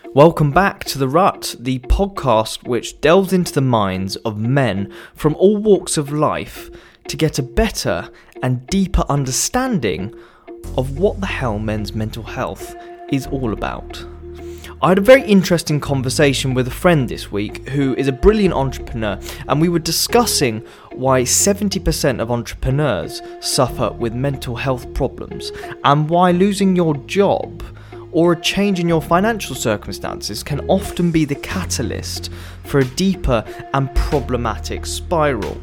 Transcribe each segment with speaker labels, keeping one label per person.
Speaker 1: Welcome back to The Rut, the podcast which delves into the minds of men from all walks of life to get a better and deeper understanding of what the hell men's mental health is all about. I had a very interesting conversation with a friend this week who is a brilliant entrepreneur, and we were discussing why 70% of entrepreneurs suffer with mental health problems and why losing your job or a change in your financial circumstances can often be the catalyst for a deeper and problematic spiral.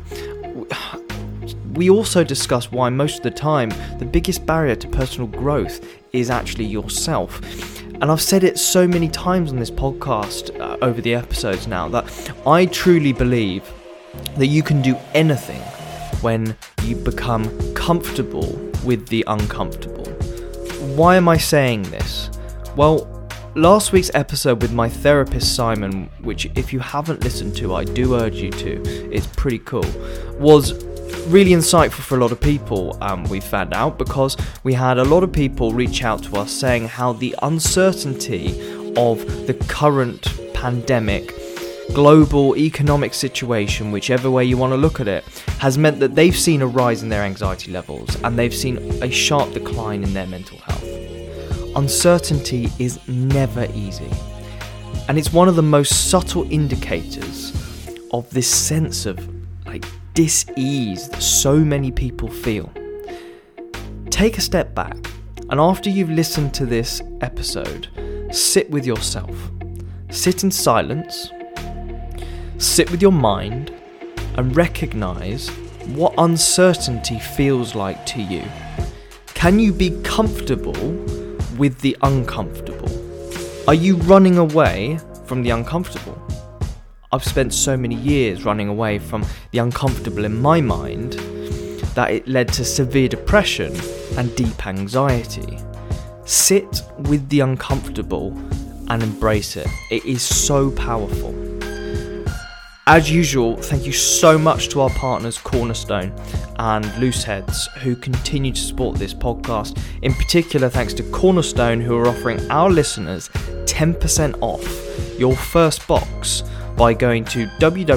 Speaker 1: We also discuss why most of the time the biggest barrier to personal growth is actually yourself. And I've said it so many times on this podcast over the episodes now that I truly believe that you can do anything when you become comfortable with the uncomfortable. Why am I saying this? Well, last week's episode with my therapist Simon, which if you haven't listened to, I do urge you to, it's pretty cool, was really insightful for a lot of people, we found out, because we had a lot of people reach out to us saying how the uncertainty of the current pandemic, global economic situation, whichever way you want to look at it, has meant that they've seen a rise in their anxiety levels and they've seen a sharp decline in their mental health. Uncertainty is never easy, and it's one of the most subtle indicators of this sense of dis-ease that so many people feel. Take a step back, and after you've listened to this episode, sit with yourself. Sit in silence, sit with your mind, and recognize what uncertainty feels like to you. Can you be comfortable with the uncomfortable? Are you running away from the uncomfortable? I've spent so many years running away from the uncomfortable in my mind that it led to severe depression and deep anxiety. Sit with the uncomfortable and embrace it. It is so powerful. As usual, thank you so much to our partners Cornerstone and Looseheads who continue to support this podcast. In particular, thanks to Cornerstone who are offering our listeners 10% off your first box by going to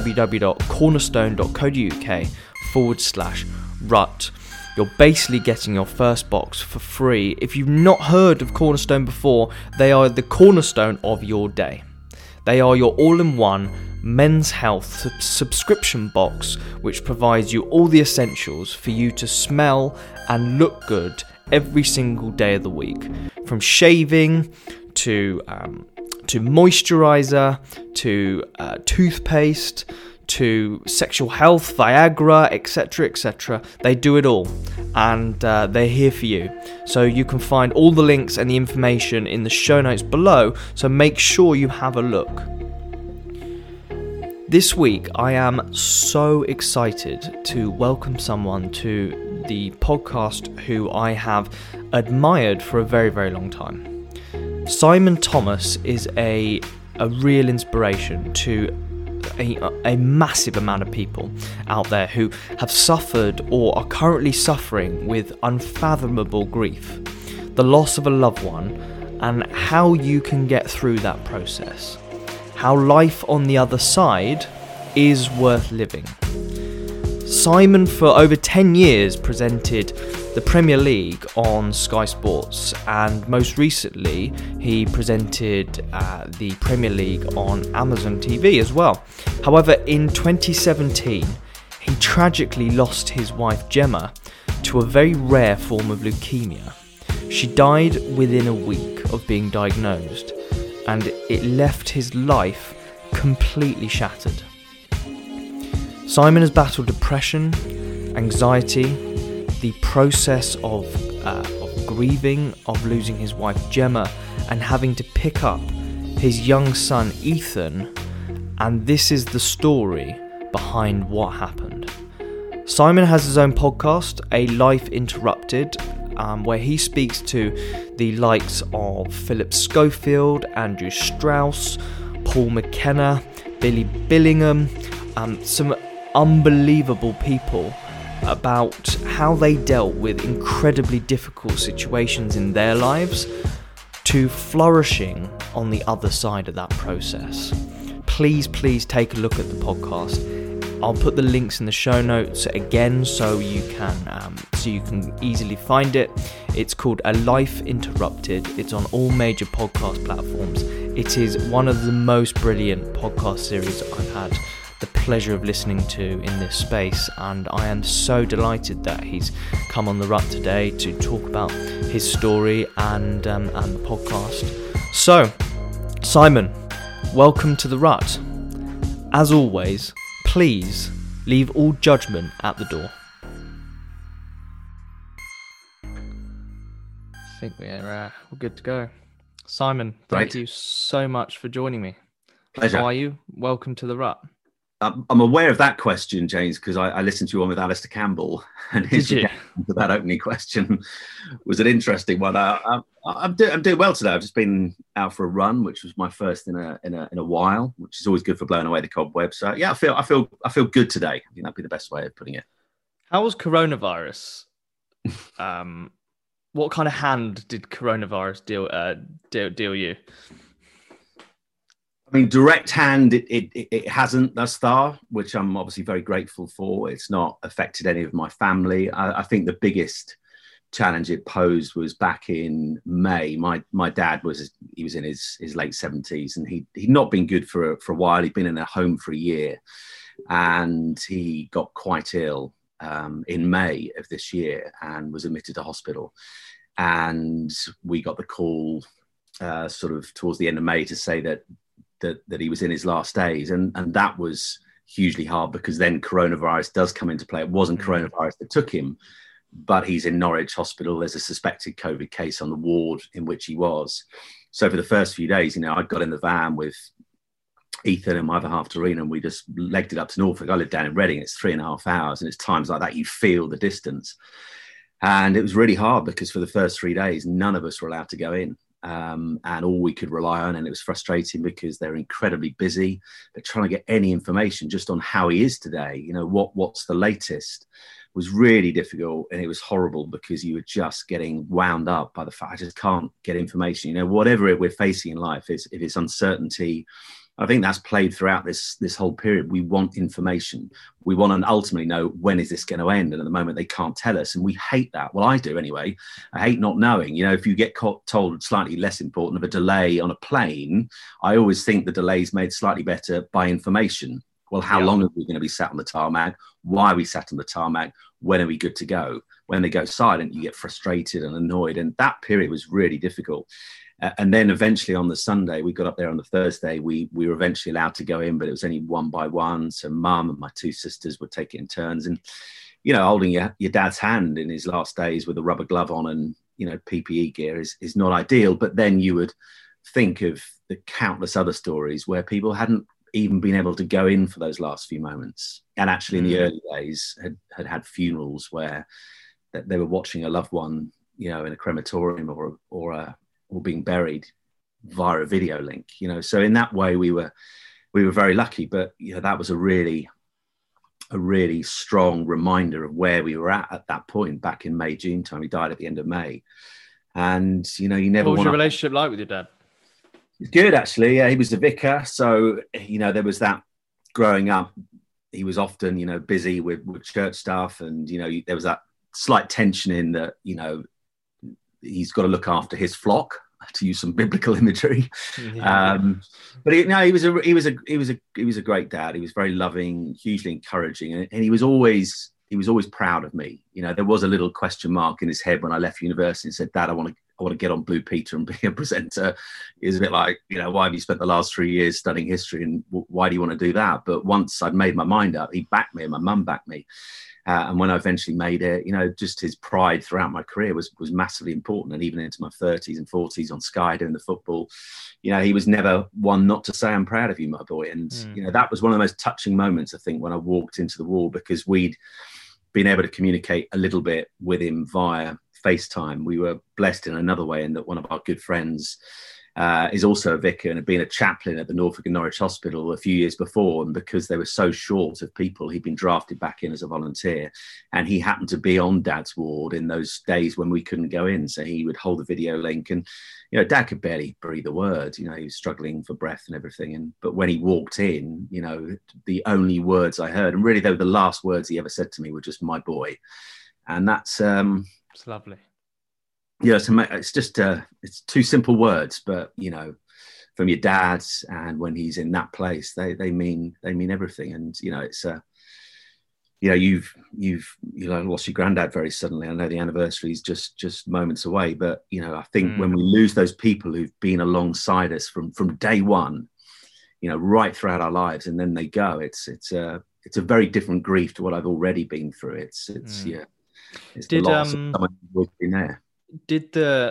Speaker 1: www.cornerstone.co.uk/rut. You're basically getting your first box for free. If you've not heard of Cornerstone before, they are the cornerstone of your day. They are your all-in-one men's health subscription box, which provides you all the essentials for you to smell and look good every single day of the week. From shaving to moisturizer, to toothpaste, to sexual health, Viagra, etc. They do it all, and they're here for you. So you can find all the links and the information in the show notes below, so make sure you have a look. This week I am so excited to welcome someone to the podcast who I have admired for a very, very long time. Simon Thomas is a real inspiration to a massive amount of people out there who have suffered or are currently suffering with unfathomable grief, the loss of a loved one, and how you can get through that process, how life on the other side is worth living. Simon, for over 10 years, presented the Premier League on Sky Sports, and most recently he presented the Premier League on Amazon TV as well. However, in 2017 he tragically lost his wife Gemma to a very rare form of leukemia. She died within a week of being diagnosed, and it left his life completely shattered. Simon has battled depression, anxiety, the process of grieving, of losing his wife Gemma, and having to pick up his young son Ethan, and this is the story behind what happened. Simon has his own podcast, A Life Interrupted, where he speaks to the likes of Philip Schofield, Andrew Strauss, Paul McKenna, Billy Billingham, some unbelievable people about how they dealt with incredibly difficult situations in their lives to flourishing on the other side of that process. Please take a look at the podcast. I'll put the links in the show notes again so you can easily find it. It's called A Life Interrupted. It's on all major podcast platforms. It is one of the most brilliant podcast series I've had the pleasure of listening to in this space, and I am so delighted that he's come on The Rut today to talk about his story and the podcast. So, Simon, welcome to The Rut. As always, please leave all judgment at the door. I think we're good to go. Simon, thank you so much for joining me.
Speaker 2: Pleasure.
Speaker 1: How are you? Welcome to The Rut.
Speaker 2: I'm aware of that question, James, because I listened to one with Alistair Campbell, and his reaction to that opening question was an interesting one. I'm doing well today. I've just been out for a run, which was my first in a while, which is always good for blowing away the cobwebs. So yeah, I feel good today. I think that'd be the best way of putting it.
Speaker 1: How was coronavirus? What kind of hand did coronavirus deal you?
Speaker 2: I mean, direct hand, it hasn't thus far, which I'm obviously very grateful for. It's not affected any of my family. I think the biggest challenge it posed was back in May. My dad was in his late 70s, and he'd not been good for a while. He'd been in a home for a year, and he got quite ill in May of this year and was admitted to hospital. And we got the call sort of towards the end of May to say that he was in his last days, and that was hugely hard, because then coronavirus does come into play. It wasn't coronavirus that took him, but he's in Norwich Hospital. There's a suspected COVID case on the ward in which he was. So for the first few days, I got in the van with Ethan and my other half, Doreen, and we just legged it up to Norfolk. I live down in Reading. It's 3.5 hours, and it's times like that you feel the distance. And it was really hard, because for the first 3 days, none of us were allowed to go in. And all we could rely on, and it was frustrating because they're incredibly busy. They're trying to get any information just on how he is today. What's the latest was really difficult, and it was horrible because you were just getting wound up by the fact I just can't get information. Whatever we're facing in life, if it's uncertainty, I think that's played throughout this whole period. We want information. We want to ultimately know, when is this going to end? And at the moment, they can't tell us. And we hate that. Well, I do anyway. I hate not knowing. If you get told slightly less important of a delay on a plane, I always think the delay is made slightly better by information. Well, how long are we going to be sat on the tarmac? Why are we sat on the tarmac? When are we good to go? When they go silent, you get frustrated and annoyed. And that period was really difficult. And then eventually on the Sunday, we got up there on the Thursday, we were eventually allowed to go in, but it was only one by one. So Mum and my two sisters would take it in turns, and, holding your dad's hand in his last days with a rubber glove on and, PPE gear is not ideal. But then you would think of the countless other stories where people hadn't even been able to go in for those last few moments. And actually in the early days had funerals where they were watching a loved one, in a crematorium or being buried via a video link, So in that way, we were very lucky. But that was a really strong reminder of where we were at that point back in May, June time. He died at the end of May, and you never.
Speaker 1: What was your relationship like with your dad?
Speaker 2: It's good, actually. Yeah, he was the vicar, so there was that growing up. He was often busy with church stuff, and there was that slight tension in that he's got to look after his flock, to use some biblical imagery. But he was a great dad. He was very loving, hugely encouraging, and he was always proud of me. There was a little question mark in his head when I left university and said, "Dad, I want to get on Blue Peter and be a presenter." It was a bit like, why have you spent the last 3 years studying history, and why do you want to do that? But once I'd made my mind up, he backed me, and my mum backed me. And when I eventually made it, just his pride throughout my career was massively important. And even into my 30s and 40s on Sky doing the football, he was never one not to say, "I'm proud of you, my boy." And, that was one of the most touching moments, I think, when I walked into the wall, because we'd been able to communicate a little bit with him via FaceTime. We were blessed in another way in that one of our good friends is also a vicar and had been a chaplain at the Norfolk and Norwich Hospital a few years before. And because they were so short of people, he'd been drafted back in as a volunteer. And he happened to be on Dad's ward in those days when we couldn't go in. So he would hold the video link, and, you know, Dad could barely breathe a word. You know, he was struggling for breath and everything. But when he walked in, you know, the only words I heard, and really they were the last words he ever said to me, were just "my boy." And that's
Speaker 1: it's lovely.
Speaker 2: Yeah, so it's just it's two simple words, but, you know, from your dad, and when he's in that place, they mean everything. And, you know, it's you know, you've lost your granddad very suddenly. I know the anniversary is just moments away, but, you know, I think when we lose those people who've been alongside us from day one, you know, right throughout our lives, and then they go, it's a very different grief to what I've already been through. It's the loss of someone who's been there.
Speaker 1: Did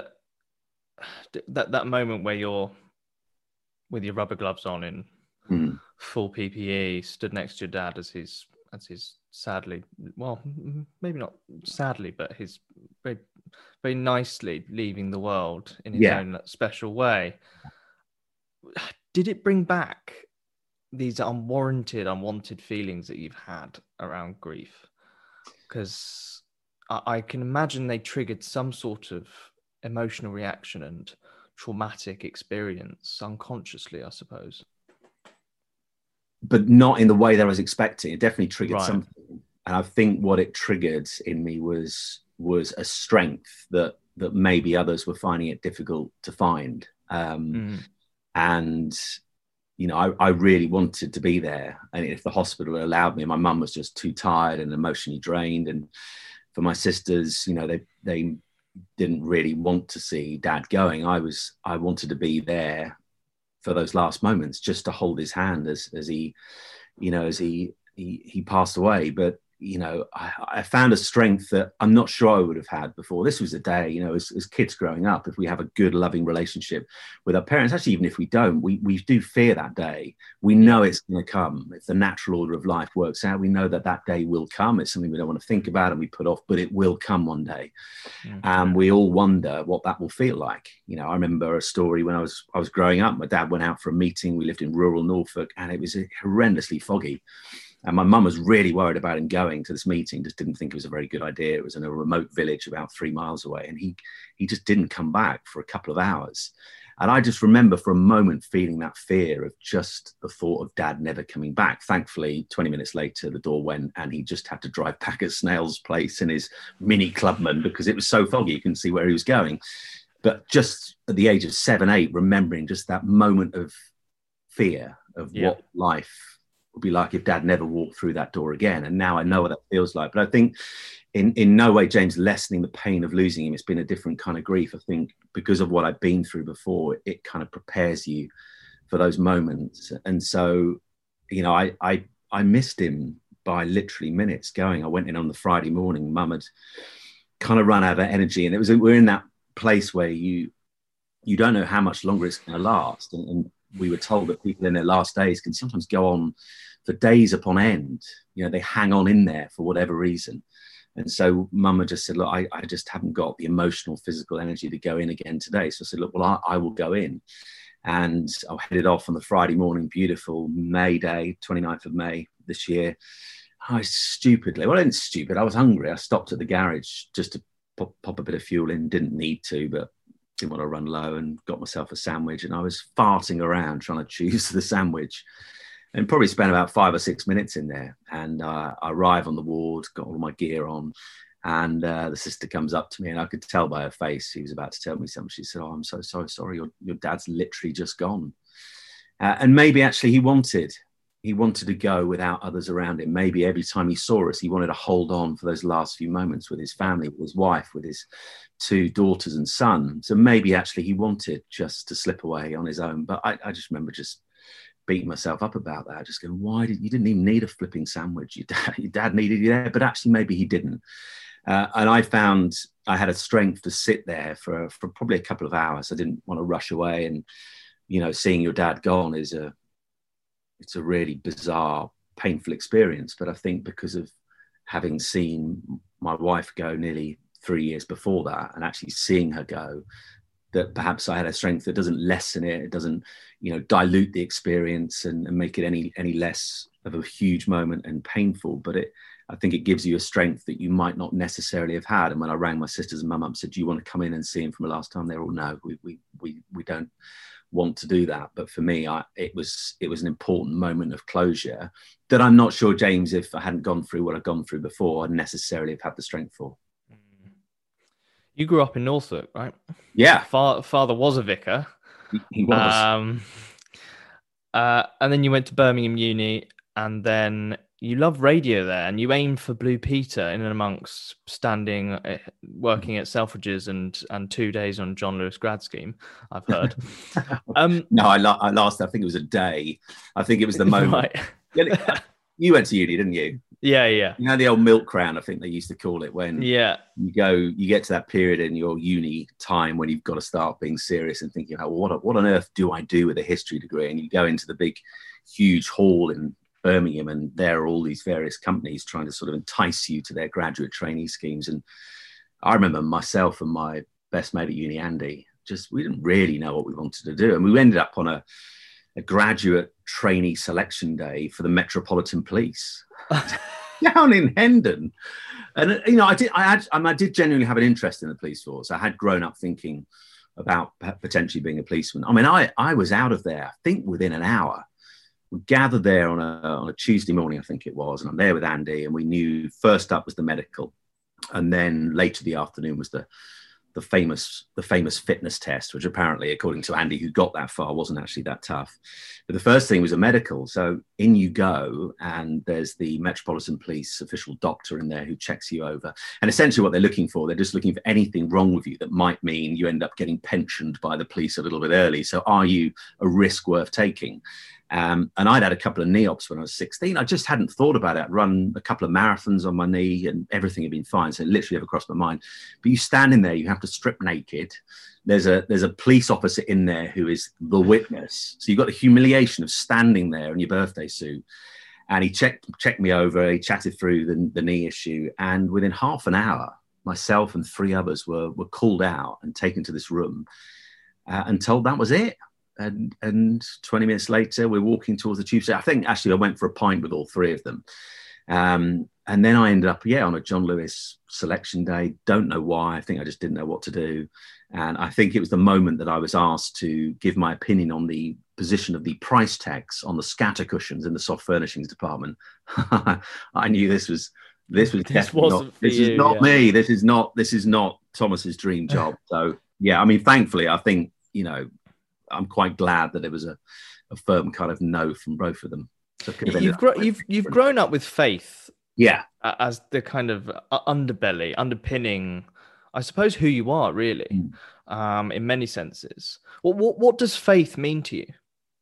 Speaker 1: that moment where you're with your rubber gloves on in full PPE, stood next to your dad as he's sadly, well, maybe not sadly, but he's very, very nicely leaving the world in his own special way. Did it bring back these unwanted feelings that you've had around grief? Because I can imagine they triggered some sort of emotional reaction and traumatic experience unconsciously, I suppose.
Speaker 2: But not in the way that I was expecting. It definitely triggered something. And I think what it triggered in me was a strength that maybe others were finding it difficult to find. And, you know, I really wanted to be there. And if the hospital allowed me, my mum was just too tired and emotionally drained. And for my sisters, you know, they didn't really want to see Dad going. I wanted to be there for those last moments, just to hold his hand as he passed away. But, you know, I found a strength that I'm not sure I would have had before. This was a day, you know, as kids growing up, if we have a good, loving relationship with our parents, actually, even if we don't, we do fear that day. We know it's going to come. If the natural order of life works out, we know that day will come. It's something we don't want to think about and we put off, but it will come one day. And we all wonder what that will feel like. You know, I remember a story when I was growing up. My dad went out for a meeting. We lived in rural Norfolk, and it was horrendously foggy. And my mum was really worried about him going to this meeting, just didn't think it was a very good idea. It was in a remote village about 3 miles away. And he just didn't come back for a couple of hours. And I just remember for a moment feeling that fear of just the thought of Dad never coming back. Thankfully, 20 minutes later, the door went and he just had to drive back at Snail's place in his Mini Clubman because it was so foggy, you couldn't see where he was going. But just at the age of 7, 8, remembering just that moment of fear of what life would be like if Dad never walked through that door again. And now I know what that feels like. But I think in no way, James, lessening the pain of losing him. It's been a different kind of grief. I think because of what I've been through before, it kind of prepares you for those moments. And so, you know, I missed him by literally minutes going. I went in on the Friday morning. Mum had kind of run out of energy. And we're in that place where you don't know how much longer it's going to last. And we were told that people in their last days can sometimes go on for days upon end. You know, they hang on in there for whatever reason. And so Mum had just said, look, I just haven't got the emotional, physical energy to go in again today. So I said, look, well, I will go in. And I headed off on the Friday morning, beautiful May Day, 29th of May this year. I stupidly, well, I was hungry. I stopped at the garage just to pop a bit of fuel in. Didn't need to, but didn't want to run low, and got myself a sandwich. And I was farting around trying to choose the sandwich, and probably spent about 5 or 6 minutes in there. And I arrive on the ward, got all my gear on, and the sister comes up to me, and I could tell by her face she was about to tell me something. She said, "Oh, I'm so sorry. Your dad's literally just gone." And maybe actually he wanted to go without others around him. Maybe every time he saw us, he wanted to hold on for those last few moments with his family, with his wife, with his 2 daughters and son. So maybe actually he wanted just to slip away on his own. But I just remember just beating myself up about that. Just going, you didn't even need a flipping sandwich. Your dad needed you there, but actually maybe he didn't. And I found I had a strength to sit there for probably a couple of hours. I didn't want to rush away. And, you know, seeing your dad gone it's a really bizarre, painful experience. But I think because of having seen my wife go nearly 3 years before that, and actually seeing her go, that perhaps I had a strength that doesn't lessen it. It doesn't, dilute the experience and make it any less of a huge moment and painful. But I think it gives you a strength that you might not necessarily have had. And when I rang my sisters and mum up and said, do you want to come in and see him from the last time? They were all, no, we don't want to do that. But for me, it was an important moment of closure that I'm not sure, James, if I hadn't gone through what I'd gone through before, I'd necessarily have had the strength for.
Speaker 1: You grew up in Norfolk, right?
Speaker 2: Yeah.
Speaker 1: Father was a vicar.
Speaker 2: He was.
Speaker 1: And then you went to Birmingham Uni, and then you love radio there, and you aimed for Blue Peter in and amongst working at Selfridges and 2 days on John Lewis grad scheme, I've heard.
Speaker 2: No, I think it was a day. I think it was the moment. Right. You went to uni, didn't you?
Speaker 1: Yeah.
Speaker 2: You know the old milk crown, I think they used to call it, when you get to that period in your uni time when you've got to start being serious and thinking about what on earth do I do with a history degree? And you go into the big, huge hall in Birmingham, and there are all these various companies trying to sort of entice you to their graduate trainee schemes. And I remember myself and my best mate at uni, Andy, we didn't really know what we wanted to do. And we ended up on a graduate trainee selection day for the Metropolitan Police down in Hendon. And, I did genuinely have an interest in the police force. I had grown up thinking about potentially being a policeman. I mean, I was out of there, I think, within an hour. We gathered there on a Tuesday morning, I think it was, and I'm there with Andy, and we knew first up was the medical, and then later the afternoon was the famous fitness test, which apparently, according to Andy, who got that far, wasn't actually that tough. But the first thing was a medical. So in you go, and there's the Metropolitan Police official doctor in there who checks you over. And essentially what they're looking for, they're just looking for anything wrong with you that might mean you end up getting pensioned by the police a little bit early. So are you a risk worth taking? And I'd had a couple of NEOPs when I was 16. I just hadn't thought about it. I'd run a couple of marathons on my knee and everything had been fine. So it literally never crossed my mind. But you stand in there, you have to strip naked. There's a police officer in there who is the witness. So you've got the humiliation of standing there in your birthday suit. And he checked me over. He chatted through the knee issue. And within half an hour, myself and 3 others were called out and taken to this room and told that was it. And 20 minutes later, we're walking towards the tube station. I think actually I went for a pint with all 3 of them. And then I ended up, on a John Lewis selection day. Don't know why. I think I just didn't know what to do. And I think it was the moment that I was asked to give my opinion on the position of the price tags on the scatter cushions in the soft furnishings department. I knew this was definitely not, this is not me. This is not Thomas's dream job. So yeah, I mean, thankfully, I think, I'm quite glad that it was a firm kind of no from both of them. So
Speaker 1: you've grown up with faith, as the kind of underpinning, I suppose, who you are really, in many senses. What does faith mean to you,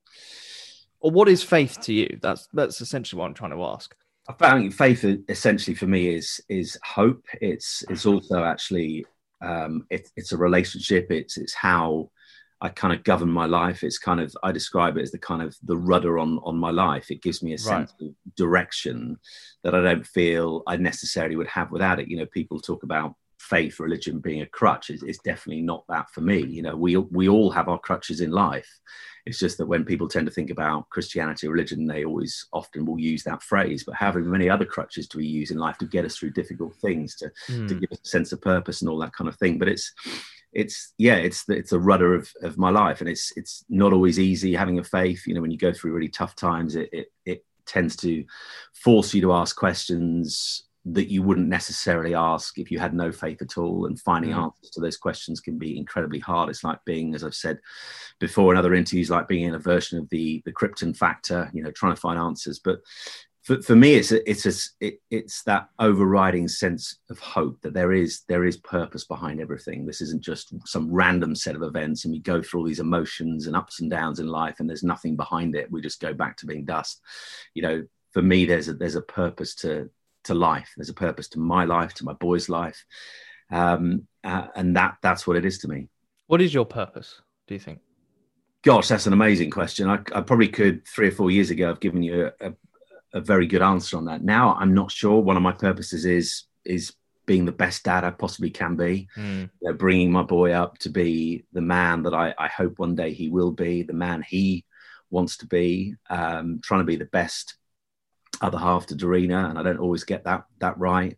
Speaker 1: or what is faith to you? That's essentially what I'm trying to ask.
Speaker 2: I found faith essentially for me is hope. It's also actually it's a relationship. It's how I kind of govern my life. It's kind of, I describe it as the kind of the rudder on my life. It gives me a sense of direction that I don't feel I necessarily would have without it. People talk about faith, religion being a crutch. It's definitely not that for me. We all have our crutches in life. It's just that when people tend to think about Christianity or religion, they often will use that phrase. But however many other crutches do we use in life to get us through difficult things, to give us a sense of purpose and all that kind of thing? But it's a rudder of my life, and it's not always easy having a faith. When you go through really tough times, it tends to force you to ask questions that you wouldn't necessarily ask if you had no faith at all, and finding answers to those questions can be incredibly hard. It's like being, as I've said before in other interviews, like being in a version of the Krypton factor, trying to find answers. But for me, it's that overriding sense of hope that there is purpose behind everything. This isn't just some random set of events, and we go through all these emotions and ups and downs in life, and there's nothing behind it. We just go back to being dust. For me, there's a purpose to life. There's a purpose to my life, to my boy's life, and that's what it is to me.
Speaker 1: What is your purpose, do you think?
Speaker 2: Gosh, that's an amazing question. I probably could 3 or 4 years ago have given you a very good answer on that. Now I'm not sure. One of my purposes is being the best dad I possibly can be,
Speaker 1: Mm.
Speaker 2: you know, bringing my boy up to be the man that I hope one day he will be, the man he wants to be, trying to be the best other half to Dorina, and I don't always get that right.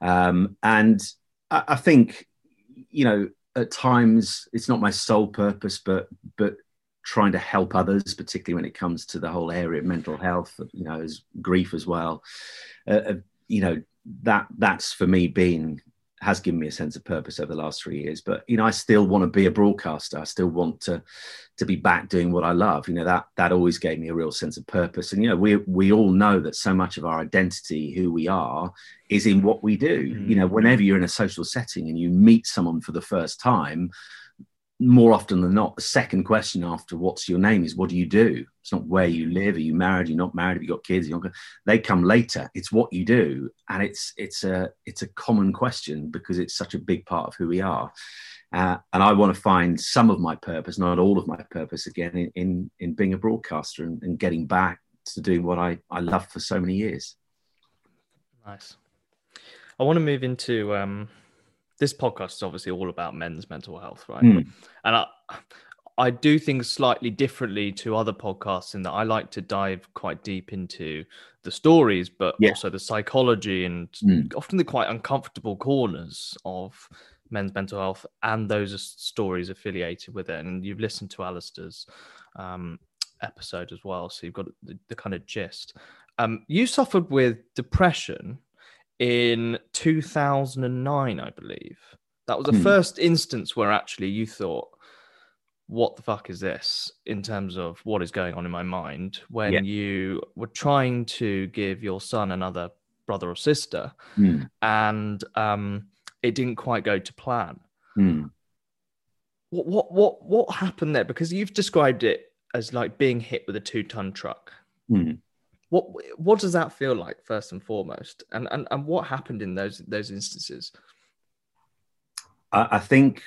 Speaker 2: And I think, you know, at times it's not my sole purpose, but trying to help others, particularly when it comes to the whole area of mental health, you know, as grief as well. You know, that's for me has given me a sense of purpose over the last 3 years. But, you know, I still want to be a broadcaster. I still want to be back doing what I love. You know, that always gave me a real sense of purpose. And, you know, we all know that so much of our identity, who we are, is in what we do. You know, whenever you're in a social setting and you meet someone for the first time, more often than not, the second question after what's your name is, what do you do? It's not where you live. Are you married? You're not married? Have you got kids? They come later. It's what you do. And it's a common question because it's such a big part of who we are. And I want to find some of my purpose, not all of my purpose, again, in being a broadcaster and getting back to doing what I loved for so many years.
Speaker 1: Nice. I want to move into this podcast is obviously all about men's mental health, right? And I do things slightly differently to other podcasts in that I like to dive quite deep into the stories, but also the psychology and often the quite uncomfortable corners of men's mental health and those stories affiliated with it. And you've listened to Alistair's episode as well, so you've got the kind of gist. You suffered with depression in 2009, I believe. That was the first instance where actually you thought, what the fuck is this in terms of what is going on in my mind, when you were trying to give your son another brother or sister and it didn't quite go to plan. What happened there? Because you've described it as like being hit with a 2-ton truck. What does that feel like, first and foremost? And what happened in those instances?
Speaker 2: I think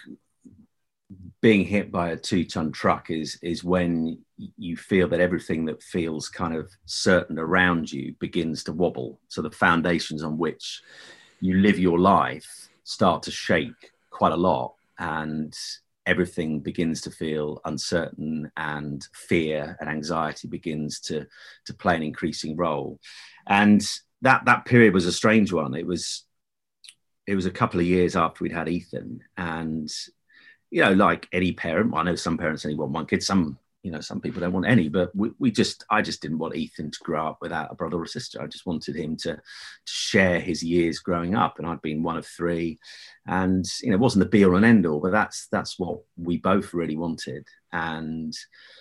Speaker 2: being hit by a 2-ton truck is when you feel that everything that feels kind of certain around you begins to wobble. So the foundations on which you live your life start to shake quite a lot, and everything begins to feel uncertain, and fear and anxiety begins to play an increasing role. And that period was a strange one. It was a couple of years after we'd had Ethan, and, you know, like any parent, I know some parents only want one kid, some people don't want any, but I just didn't want Ethan to grow up without a brother or sister. I just wanted him to share his years growing up, and I'd been one of 3, and, you know, it wasn't the be all and end all, but that's what we both really wanted. And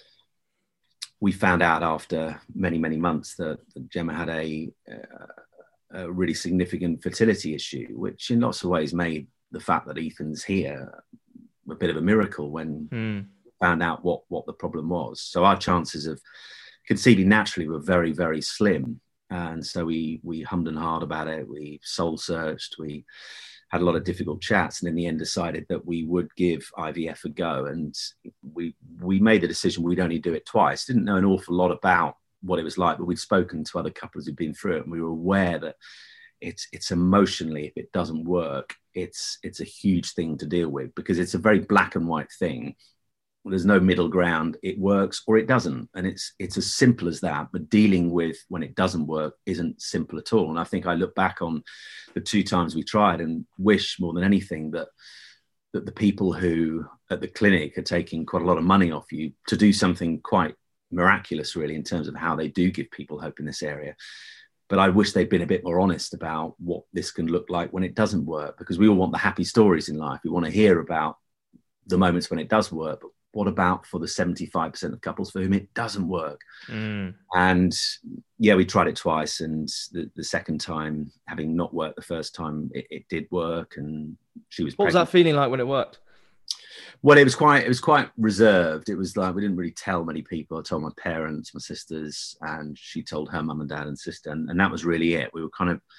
Speaker 2: we found out after many, many months that Gemma had a really significant fertility issue, which in lots of ways made the fact that Ethan's here a bit of a miracle when found out what the problem was. So our chances of conceiving naturally were very, very slim. And so we hummed and hawed about it. We soul searched. We had a lot of difficult chats, and in the end decided that we would give IVF a go. And we made the decision we'd only do it twice. Didn't know an awful lot about what it was like, but we'd spoken to other couples who'd been through it, and we were aware that it's emotionally, if it doesn't work, it's a huge thing to deal with, because it's a very black and white thing. There's no middle ground. It works or it doesn't. And it's as simple as that. But dealing with when it doesn't work isn't simple at all. And I think I look back on the 2 times we tried and wish more than anything that the people who at the clinic are taking quite a lot of money off you to do something quite miraculous, really, in terms of how they do give people hope in this area. But I wish they'd been a bit more honest about what this can look like when it doesn't work, because we all want the happy stories in life. We want to hear about the moments when it does work, but what about for the 75% of couples for whom it doesn't work? And yeah, we tried it twice, and the second time, having not worked the first time, it did work, and she was
Speaker 1: What was that feeling like when it worked?
Speaker 2: Well, it was quite reserved. It was like we didn't really tell many people. I told my parents, my sisters, and she told her mum and dad and sister, and that was really it. We were kind of,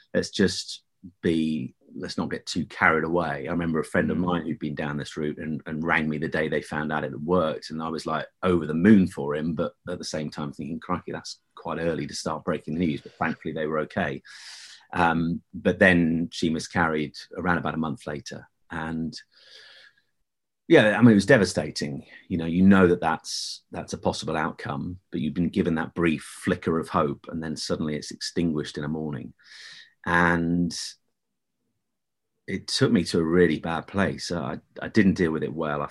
Speaker 2: let's not get too carried away. I remember a friend of mine who'd been down this route and rang me the day they found out it had worked, and I was like over the moon for him, but at the same time thinking, crikey, that's quite early to start breaking the news. But thankfully they were okay. But then she miscarried around about a month later. And yeah, I mean, it was devastating. You know that's a possible outcome, but you've been given that brief flicker of hope, and then suddenly it's extinguished in a morning. And it took me to a really bad place. I didn't deal with it well.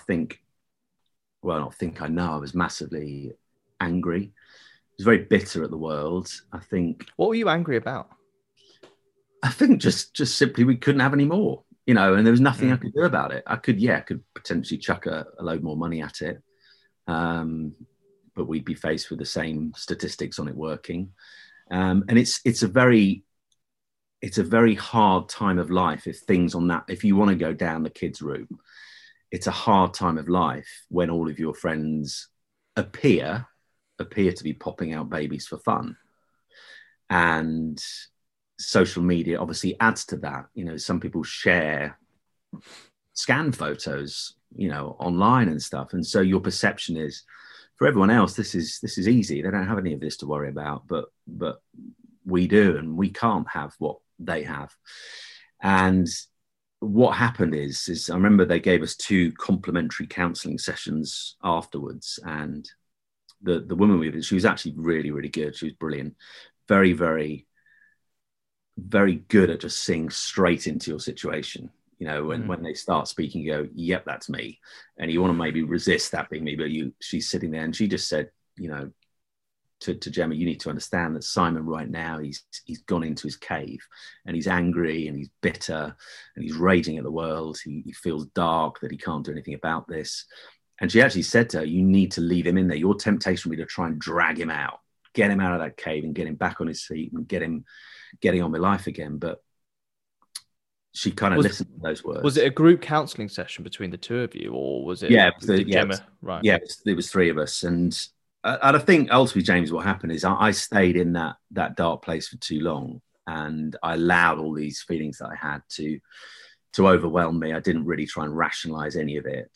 Speaker 2: I know I was massively angry. I was very bitter at the world. I think.
Speaker 1: What were you angry about?
Speaker 2: I think just simply we couldn't have any more, and there was nothing I could do about it. I could potentially chuck a load more money at it. But we'd be faced with the same statistics on it working. And it's a very hard time of life if you want to go down the kids' route. It's a hard time of life when all of your friends appear to be popping out babies for fun. And social media obviously adds to that. Some people share scan photos, online and stuff. And so your perception is, for everyone else, this is easy. They don't have any of this to worry about, but we do, and we can't have what they have. And what happened is I remember they gave us 2 complimentary counselling sessions afterwards, and the woman with it, she was actually really, really good. She was brilliant, very, very, very good at just seeing straight into your situation. When they start speaking, you go, yep, that's me. And you want to maybe resist that being me, but she's sitting there, and she just said, to Gemma, you need to understand that Simon right now, he's gone into his cave, and he's angry, and he's bitter, and he's raging at the world. He feels dark that he can't do anything about this. And she actually said to her, you need to leave him in there. Your temptation will be to try and drag him out, get him out of that cave and get him back on his feet and getting on with life again. But she kind of listened to those words.
Speaker 1: Was it a group counselling session between the 2 of you, or was it?
Speaker 2: Gemma? Right. Yeah, it was 3 of us. And I think ultimately, James, what happened is I stayed in that dark place for too long, and I allowed all these feelings that I had to overwhelm me. I didn't really try and rationalize any of it.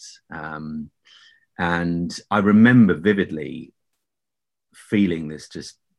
Speaker 2: And I remember vividly feeling this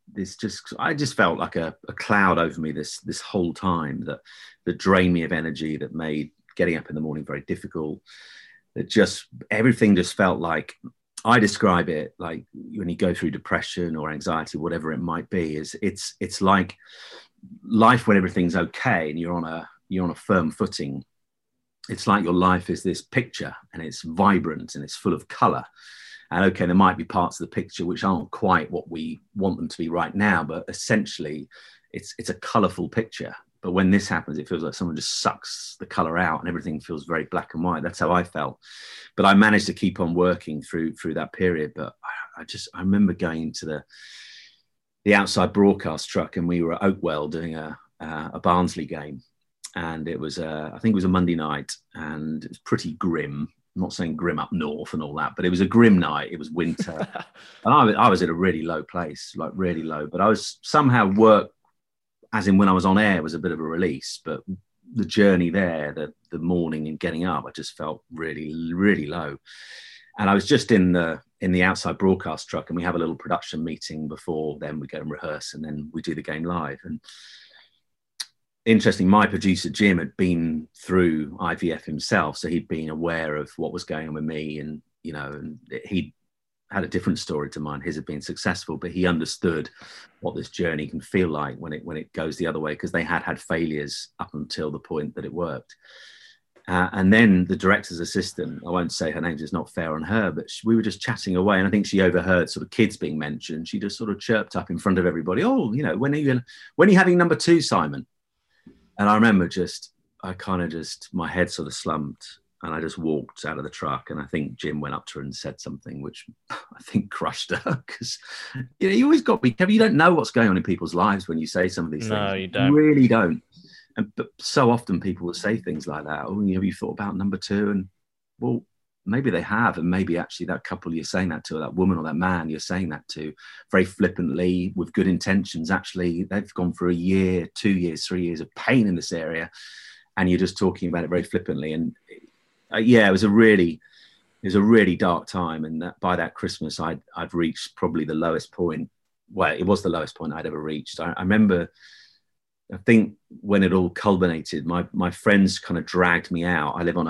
Speaker 2: I just felt like a cloud over me this whole time that drained me of energy, that made getting up in the morning very difficult. That everything just felt like, I describe it like when you go through depression or anxiety, whatever it might be, it's like life when everything's okay and you're on a firm footing. It's like your life is this picture, and it's vibrant and it's full of color. And okay, there might be parts of the picture which aren't quite what we want them to be right now, but essentially it's a colorful picture. But when this happens, it feels like someone just sucks the color out and everything feels very black and white. That's how I felt. But I managed to keep on working through that period. But I remember going into the outside broadcast truck, and we were at Oakwell doing a Barnsley game. And it was, I think it was a Monday night, and it was pretty grim. I'm not saying grim up north and all that, but it was a grim night. It was winter. And I was at a really low place, like really low. But I was somehow work, as in when I was on air, was a bit of a release. But the journey there, the morning and getting up, I just felt really, really low. And I was just in the outside broadcast truck, and we have a little production meeting before then. We go and rehearse, and then we do the game live. And interesting, my producer Jim had been through IVF himself, so he'd been aware of what was going on with me, and and he had a different story to mine. His had been successful, but he understood what this journey can feel like when it goes the other way, because they had failures up until the point that it worked. And then the director's assistant, I won't say her name, it's not fair on her, but we were just chatting away, and I think she overheard sort of kids being mentioned. She just sort of chirped up in front of everybody, "Oh, when are you having number 2, Simon?" And I remember my head sort of slumped, and I just walked out of the truck. And I think Jim went up to her and said something which I think crushed her, because you always got to be careful. You don't know what's going on in people's lives when you say some of these things.
Speaker 1: No, you don't.
Speaker 2: You really don't. But so often people will say things like that. "Oh, you thought about number 2?" And well, maybe they have, and maybe actually that couple you're saying that to, or that woman or that man you're saying that to, very flippantly with good intentions, actually they've gone for a year, 2 years, 3 years of pain in this area, and you're just talking about it very flippantly. And it was a really dark time. And by that Christmas, I'd reached probably the lowest point. Well, it was the lowest point I'd ever reached. I remember I think when it all culminated, my friends kind of dragged me out. I live on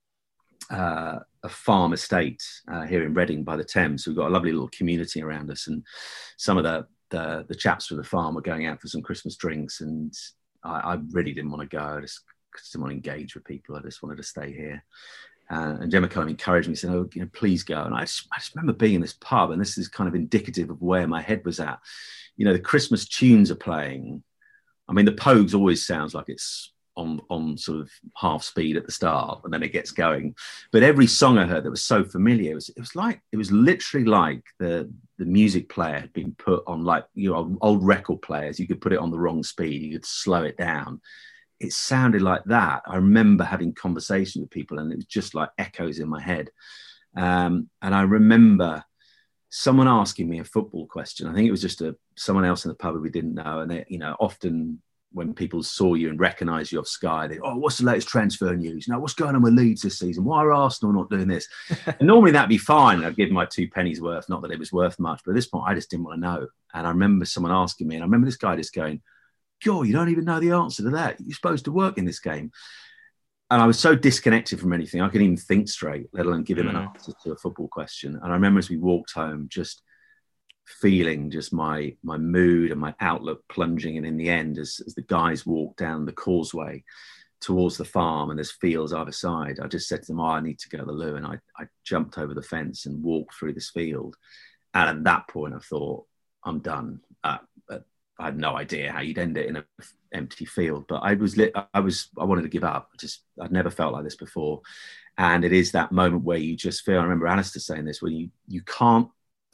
Speaker 2: a farm estate here in Reading by the Thames. So we've got a lovely little community around us, and some of the chaps from the farm were going out for some Christmas drinks, and I really didn't want to go. I just didn't want to engage with people. I just wanted to stay here. And Gemma kind of encouraged me, saying, "Oh, please go." And I just remember being in this pub, and this is kind of indicative of where my head was at. The Christmas tunes are playing. I mean, the Pogues always sounds like it's on sort of half speed at the start, and then it gets going. But every song I heard that was so familiar, it was literally like the music player had been put on, like, old record players. You could put it on the wrong speed, you could slow it down. It sounded like that. I remember having conversations with people, and it was just like echoes in my head. And I remember someone asking me a football question. I think it was just someone else in the pub we didn't know. And they, often when people saw you and recognise you off Sky, they, "Oh, what's the latest transfer news? What's going on with Leeds this season? Why are Arsenal not doing this?" And normally that'd be fine. I'd give my 2 pennies worth. Not that it was worth much, but at this point, I just didn't want to know. And I remember someone asking me, and I remember this guy just going, "God, you don't even know the answer to that. You're supposed to work in this game." And I was so disconnected from anything, I couldn't even think straight, let alone give him an answer to a football question. And I remember as we walked home, just feeling just my mood and my outlook plunging. And in the end, as the guys walked down the causeway towards the farm, and there's fields either side, I just said to them, "Oh, I need to go to the loo." And I jumped over the fence and walked through this field. And at that point, I thought, I'm done. I had no idea how you'd end it in an empty field, but I wanted to give up. I'd never felt like this before. And it is that moment where you just feel, I remember Alistair saying this, where you can't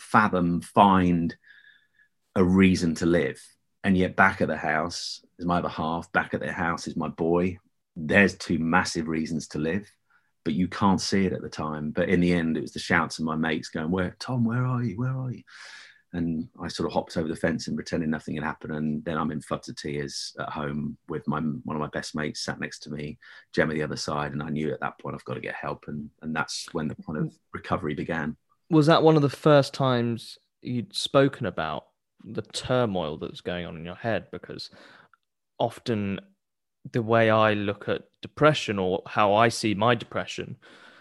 Speaker 2: find a reason to live. And yet back at the house is my other half, back at their house is my boy. There's 2 massive reasons to live, but you can't see it at the time. But in the end, it was the shouts of my mates going, "Tom, where are you? Where are you?" And I sort of hopped over the fence and pretending nothing had happened. And then I'm in floods of tears at home with one of my best mates sat next to me, Gemma the other side. And I knew at that point I've got to get help. And that's when the kind of recovery began.
Speaker 1: Was that one of the first times you'd spoken about the turmoil that was going on in your head? Because often the way I look at depression, or how I see my depression,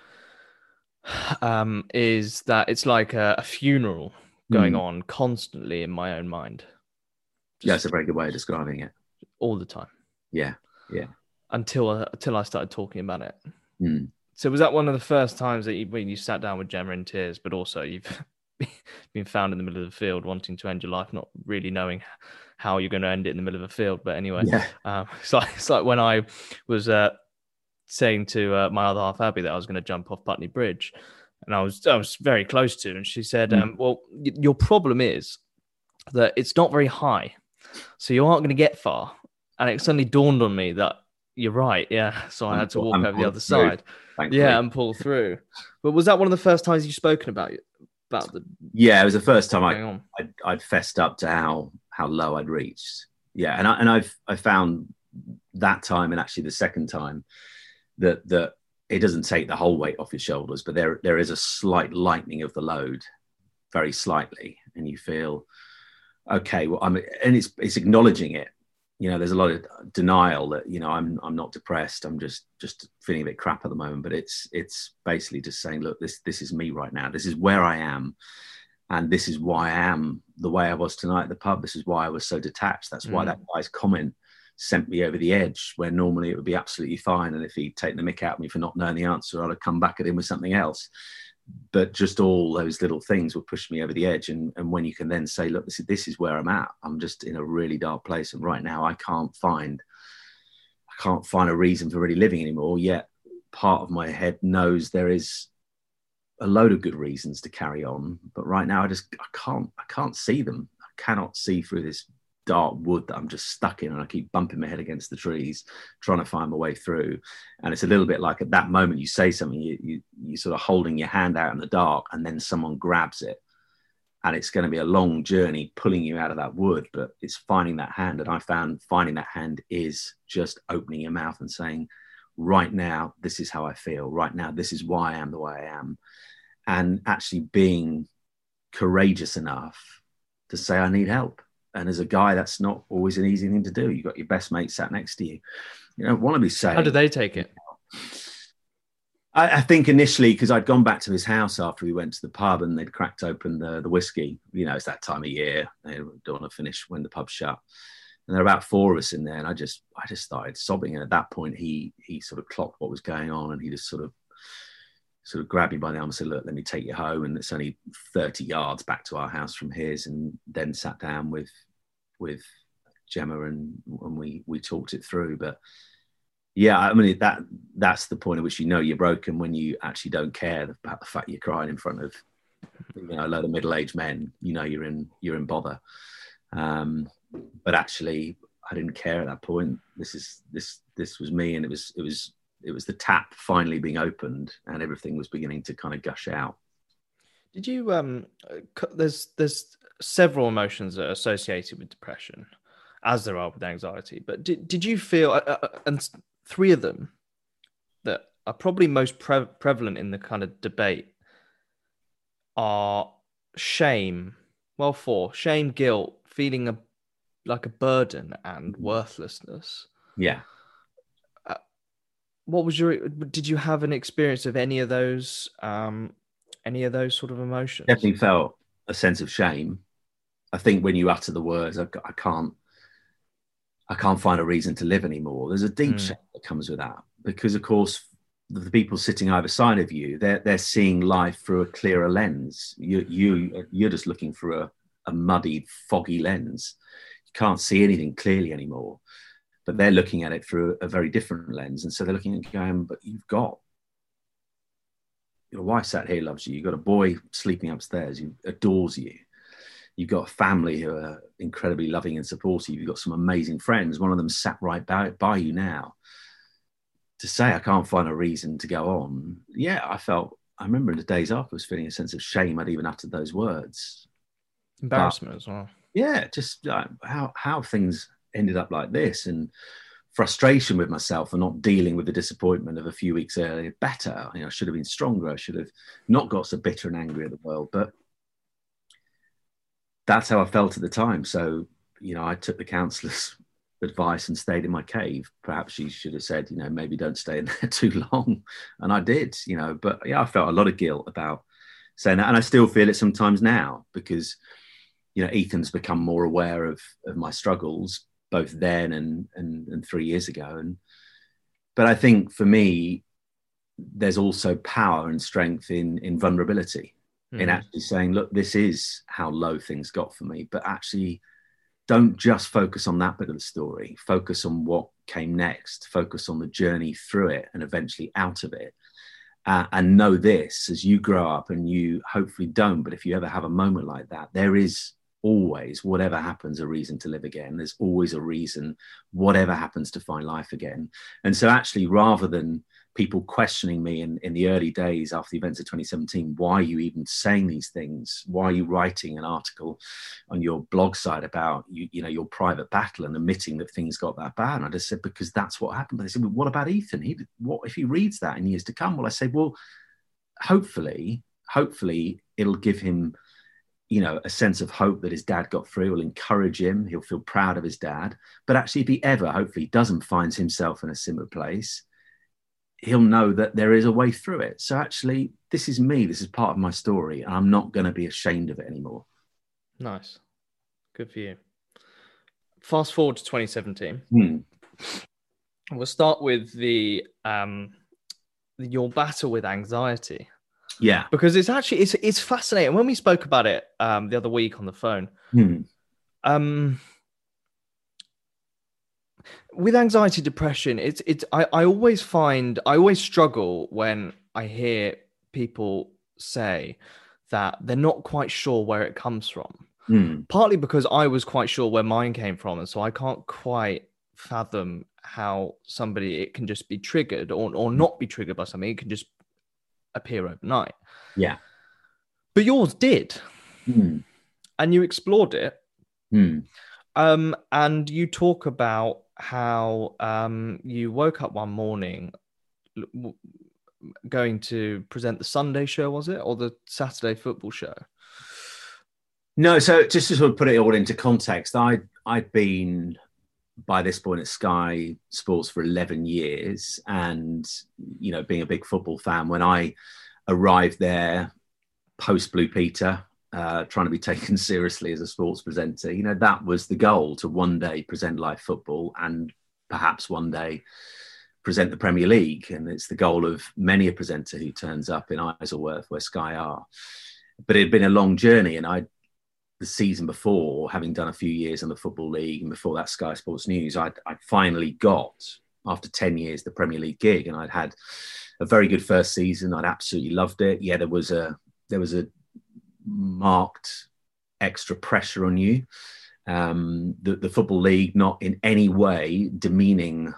Speaker 1: is that it's like a funeral going on constantly in my own mind.
Speaker 2: Yeah, it's a very good way of describing it.
Speaker 1: All the time.
Speaker 2: Yeah.
Speaker 1: Until I started talking about it. So was that one of the first times that when you sat down with Gemma in tears, but also you've been found in the middle of the field wanting to end your life, not really knowing how you're going to end it in the middle of a field? But anyway, it's like when I was saying to my other half, Abby, that I was going to jump off Putney Bridge. And I was very close to, and she said, "Well, your problem is that it's not very high, so you aren't going to get far." And it suddenly dawned on me that you're right. Yeah, so I had to walk over the other side, and pull through. But was that one of the first times you've spoken about the? Yeah,
Speaker 2: it was the first time I'd fessed up to how low I'd reached. Yeah, and I found that time, and actually the second time, that it doesn't take the whole weight off your shoulders, but there is a slight lightening of the load, very slightly, and you feel, okay, well, and it's acknowledging it. There's a lot of denial that, I'm not depressed. I'm just feeling a bit crap at the moment, but it's basically just saying, look, this is me right now. This is where I am, and this is why I am the way I was tonight at the pub. This is why I was so detached. That's why that guy's comment sent me over the edge, where normally it would be absolutely fine. And if he'd taken the mick out of me for not knowing the answer, I'd have come back at him with something else. But just all those little things would push me over the edge. And when you can then say, look, this is where I'm at. I'm just in a really dark place. And right now I can't find a reason for really living anymore. Yet part of my head knows there is a load of good reasons to carry on. But right now I can't see them. I cannot see through this dark wood that I'm just stuck in, and I keep bumping my head against the trees trying to find my way through. And it's a little bit like at that moment you say something, you sort of holding your hand out in the dark, and then someone grabs it, and it's going to be a long journey pulling you out of that wood, but it's finding that hand. And I found finding that hand is just opening your mouth and saying, right now this is how I feel, right now this is why I am the way I am, and actually being courageous enough to say I need help. And as a guy, that's not always an easy thing to do. You've got your best mate sat next to you. You don't want to be saying.
Speaker 1: How do they take it?
Speaker 2: I think initially, because I'd gone back to his house after we went to the pub and they'd cracked open the whiskey. You know, it's that time of year. They don't want to finish when the pub's shut. And there were about 4 of us in there. And I just started sobbing. And at that point, he sort of clocked what was going on. And he just sort of grabbed me by the arm and said, look, let me take you home. And it's only 30 yards back to our house from his. And then sat down with Gemma and we talked it through. But yeah, I mean, that's the point at which you know you're broken, when you actually don't care about the fact you're crying in front of, you know, a load of middle-aged men. You know you're in bother. But actually, I didn't care at that point. This was me, and it was the tap finally being opened, and everything was beginning to kind of gush out.
Speaker 1: Did you there's several emotions that are associated with depression, as there are with anxiety. But did you feel, and 3 of them that are probably most prevalent in the kind of debate are shame. Well, 4, shame, guilt, feeling like a burden, and worthlessness.
Speaker 2: Yeah.
Speaker 1: Did you have an experience of any of those sort of emotions?
Speaker 2: Definitely felt a sense of shame. I think when you utter the words, I can't find a reason to live anymore. There's a deep shame that comes with that, because of course the people sitting either side of you, they're seeing life through a clearer lens. You're just looking through a muddied, foggy lens. You can't see anything clearly anymore, but they're looking at it through a very different lens. And so they're looking and going, but you've got your wife sat here, loves you. You've got a boy sleeping upstairs who adores you. You've got a family who are incredibly loving and supportive. You've got some amazing friends. One of them sat right by you now. To say I can't find a reason to go on. Yeah, I remember in the days after, I was feeling a sense of shame I'd even uttered those words.
Speaker 1: Embarrassment as well.
Speaker 2: Yeah, just how things ended up like this, and frustration with myself for not dealing with the disappointment of a few weeks earlier better. You know, I should have been stronger. I should have not got so bitter and angry at the world. But that's how I felt at the time. So, you know, I took the counsellor's advice and stayed in my cave. Perhaps she should have said, you know, maybe don't stay in there too long. And I did, you know, but yeah, I felt a lot of guilt about saying that. And I still feel it sometimes now, because, you know, Ethan's become more aware of my struggles, both then and 3 years ago. But I think for me, there's also power and strength in vulnerability, in actually saying, look, this is how low things got for me, but actually don't just focus on that bit of the story. Focus on what came next. Focus on the journey through it and eventually out of it. And know this, as you grow up, and you hopefully don't, but if you ever have a moment like that, there is always, whatever happens, a reason to live again. There's always a reason, whatever happens, to find life again. And so actually, rather than people questioning me in the early days after the events of 2017, why are you even saying these things? Why are you writing an article on your blog site about you know, your private battle and admitting that things got that bad? And I just said, because that's what happened. But they said, well, what about Ethan? What if he reads that in years to come? Well, I said, well, hopefully it'll give him, you know, a sense of hope that his dad got through. Will encourage him. He'll feel proud of his dad. But actually, if he ever, hopefully, doesn't find himself in a similar place, he'll know that there is a way through it. So actually, this is me. This is part of my story, and I'm not going to be ashamed of it anymore.
Speaker 1: Nice. Good for you. Fast forward to 2017. We'll start with your battle with anxiety.
Speaker 2: Yeah.
Speaker 1: Because it's fascinating. When we spoke about it the other week on the phone, with anxiety, depression, I always struggle when I hear people say that they're not quite sure where it comes from. Partly because I was quite sure where mine came from, and so I can't quite fathom how it can just be triggered or not be triggered by something. It can just appear overnight.
Speaker 2: Yeah.
Speaker 1: But yours did. And you explored it. And you talk about how you woke up one morning going to present the Sunday show, was it? Or the Saturday football show?
Speaker 2: No, so just to sort of put it all into context, I'd been by this point at Sky Sports for 11 years, and being a big football fan, when I arrived there post Blue Peter, trying to be taken seriously as a sports presenter, that was the goal, to one day present live football and perhaps one day present the Premier League. And it's the goal of many a presenter who turns up in Isleworth, where Sky are. But it had been a long journey, and the season before, having done a few years in the Football League and before that Sky Sports News, I'd finally got, after 10 years, the Premier League gig, and I'd had a very good first season. I'd absolutely loved it. Yeah, there was a marked extra pressure on you. The Football League, not in any way demeaning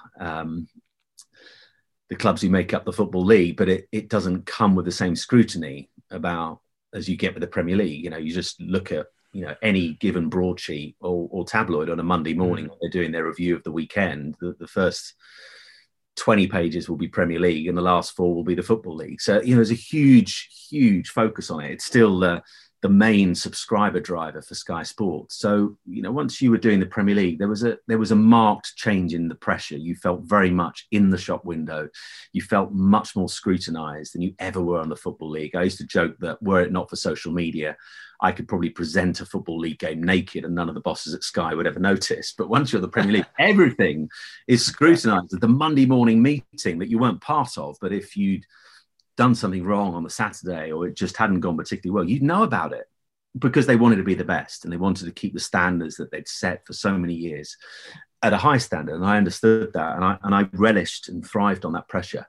Speaker 2: the clubs who make up the Football League, but it doesn't come with the same scrutiny about as you get with the Premier League. You just look at any given broadsheet or tabloid on a Monday morning when they're doing their review of the weekend. The first 20 pages will be Premier League and the last 4 will be the Football League. So, there's a huge focus on it. It's still the main subscriber driver for Sky Sports. So, once you were doing the Premier League, there was a marked change in the pressure. You felt very much in the shop window. You felt much more scrutinised than you ever were on the Football League. I used to joke that were it not for social media, I could probably present a Football League game naked and none of the bosses at Sky would ever notice. But once you're at the Premier League, everything is scrutinised. At the Monday morning meeting that you weren't part of, but if you'd done something wrong on the Saturday or it just hadn't gone particularly well, you'd know about it, because they wanted to be the best and they wanted to keep the standards that they'd set for so many years at a high standard. And I understood that, and I relished and thrived on that pressure.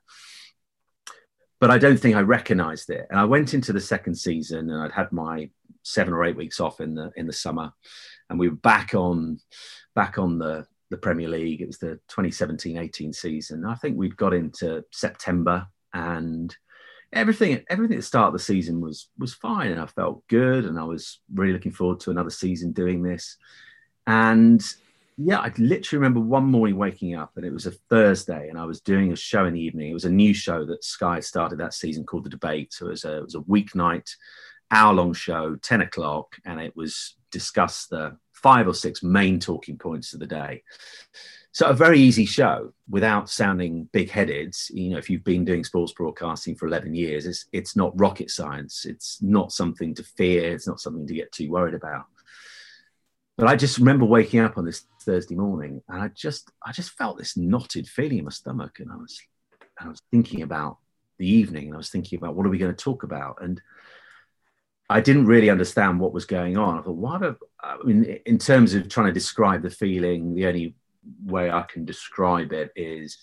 Speaker 2: But I don't think I recognised it. And I went into the second season, and I'd had my 7 or 8 weeks off in the summer, and we were back on the Premier League. It was the 2017-18 season. I think we'd got into September, and everything at the start of the season was fine, and I felt good, and I was really looking forward to another season doing this. And yeah, I literally remember one morning waking up, and it was a Thursday, and I was doing a show in the evening. It was a new show that Sky started that season called The Debate. So it was a weeknight, hour-long show, 10 o'clock, and it was discuss the 5 or 6 main talking points of the day. So a very easy show without sounding big-headed. If you've been doing sports broadcasting for 11 years, it's not rocket science. It's not something to fear. It's not something to get too worried about. But I just remember waking up on this Thursday morning, and I just felt this knotted feeling in my stomach, and I was thinking about the evening, and I was thinking about what are we going to talk about, and I didn't really understand what was going on. I thought, in terms of trying to describe the feeling, the only way I can describe it is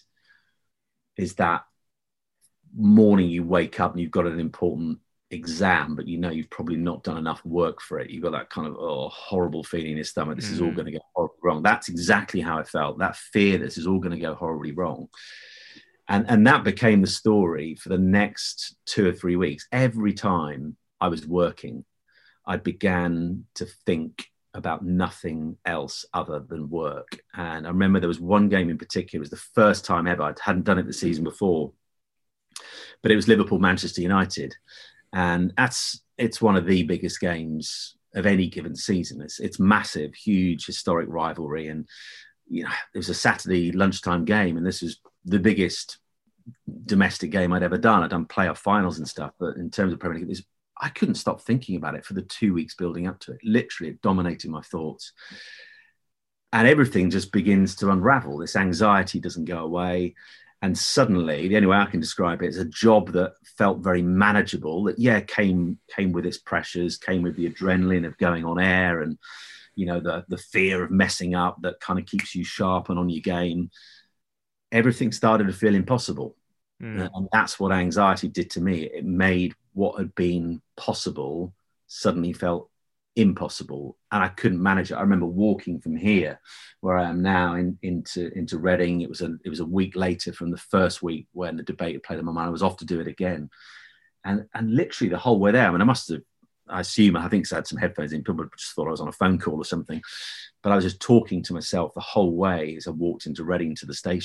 Speaker 2: that morning you wake up and you've got an important exam, but you've probably not done enough work for it. You've got that kind of horrible feeling in your stomach. This is all going to go horribly wrong. That's exactly how I felt. That fear, this is all going to go horribly wrong. And that became the story for the next 2 or 3 weeks. Every time I was working, I began to think about nothing else other than work. And I remember there was one game in particular. It was the first time ever. I hadn't done it the season before, but it was Liverpool-Manchester United. And it's one of the biggest games of any given season. It's massive, huge, historic rivalry. And, it was a Saturday lunchtime game, and this was the biggest domestic game I'd ever done. I'd done playoff finals and stuff, but in terms of Premier League, I couldn't stop thinking about it for the 2 weeks building up to it. Literally, it dominated my thoughts. And everything just begins to unravel. This anxiety doesn't go away. And suddenly, the only way I can describe it is a job that felt very manageable, that, came with its pressures, came with the adrenaline of going on air and, the fear of messing up that kind of keeps you sharp and on your game. Everything started to feel impossible. And that's what anxiety did to me. It made what had been possible suddenly felt impossible, and I couldn't manage it. I remember walking from here, where I am now, into Reading. It was a week later from the first week when The Debate had played on my mind. I was off to do it again, and literally the whole way there. I mean, I think I had some headphones in. People just thought I was on a phone call or something, but I was just talking to myself the whole way as I walked into Reading to the station.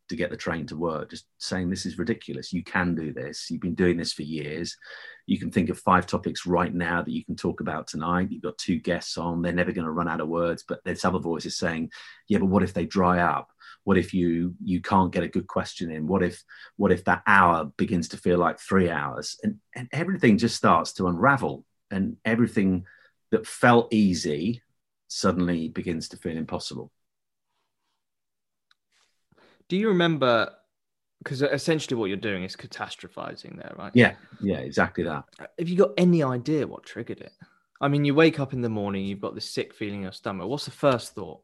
Speaker 2: to get the train to work, just saying, this is ridiculous. You can do this. You've been doing this for years. You can think of 5 topics right now that you can talk about tonight. You've got 2 guests on. They're never going to run out of words. But there's other voices saying, yeah, but what if they dry up? What if you can't get a good question in? What if that hour begins to feel like 3 hours? And everything just starts to unravel. And everything that felt easy suddenly begins to feel impossible.
Speaker 1: Do you remember, because essentially what you're doing is catastrophizing there, right?
Speaker 2: Yeah, exactly that.
Speaker 1: Have you got any idea what triggered it? I mean, you wake up in the morning, you've got this sick feeling in your stomach. What's the first thought?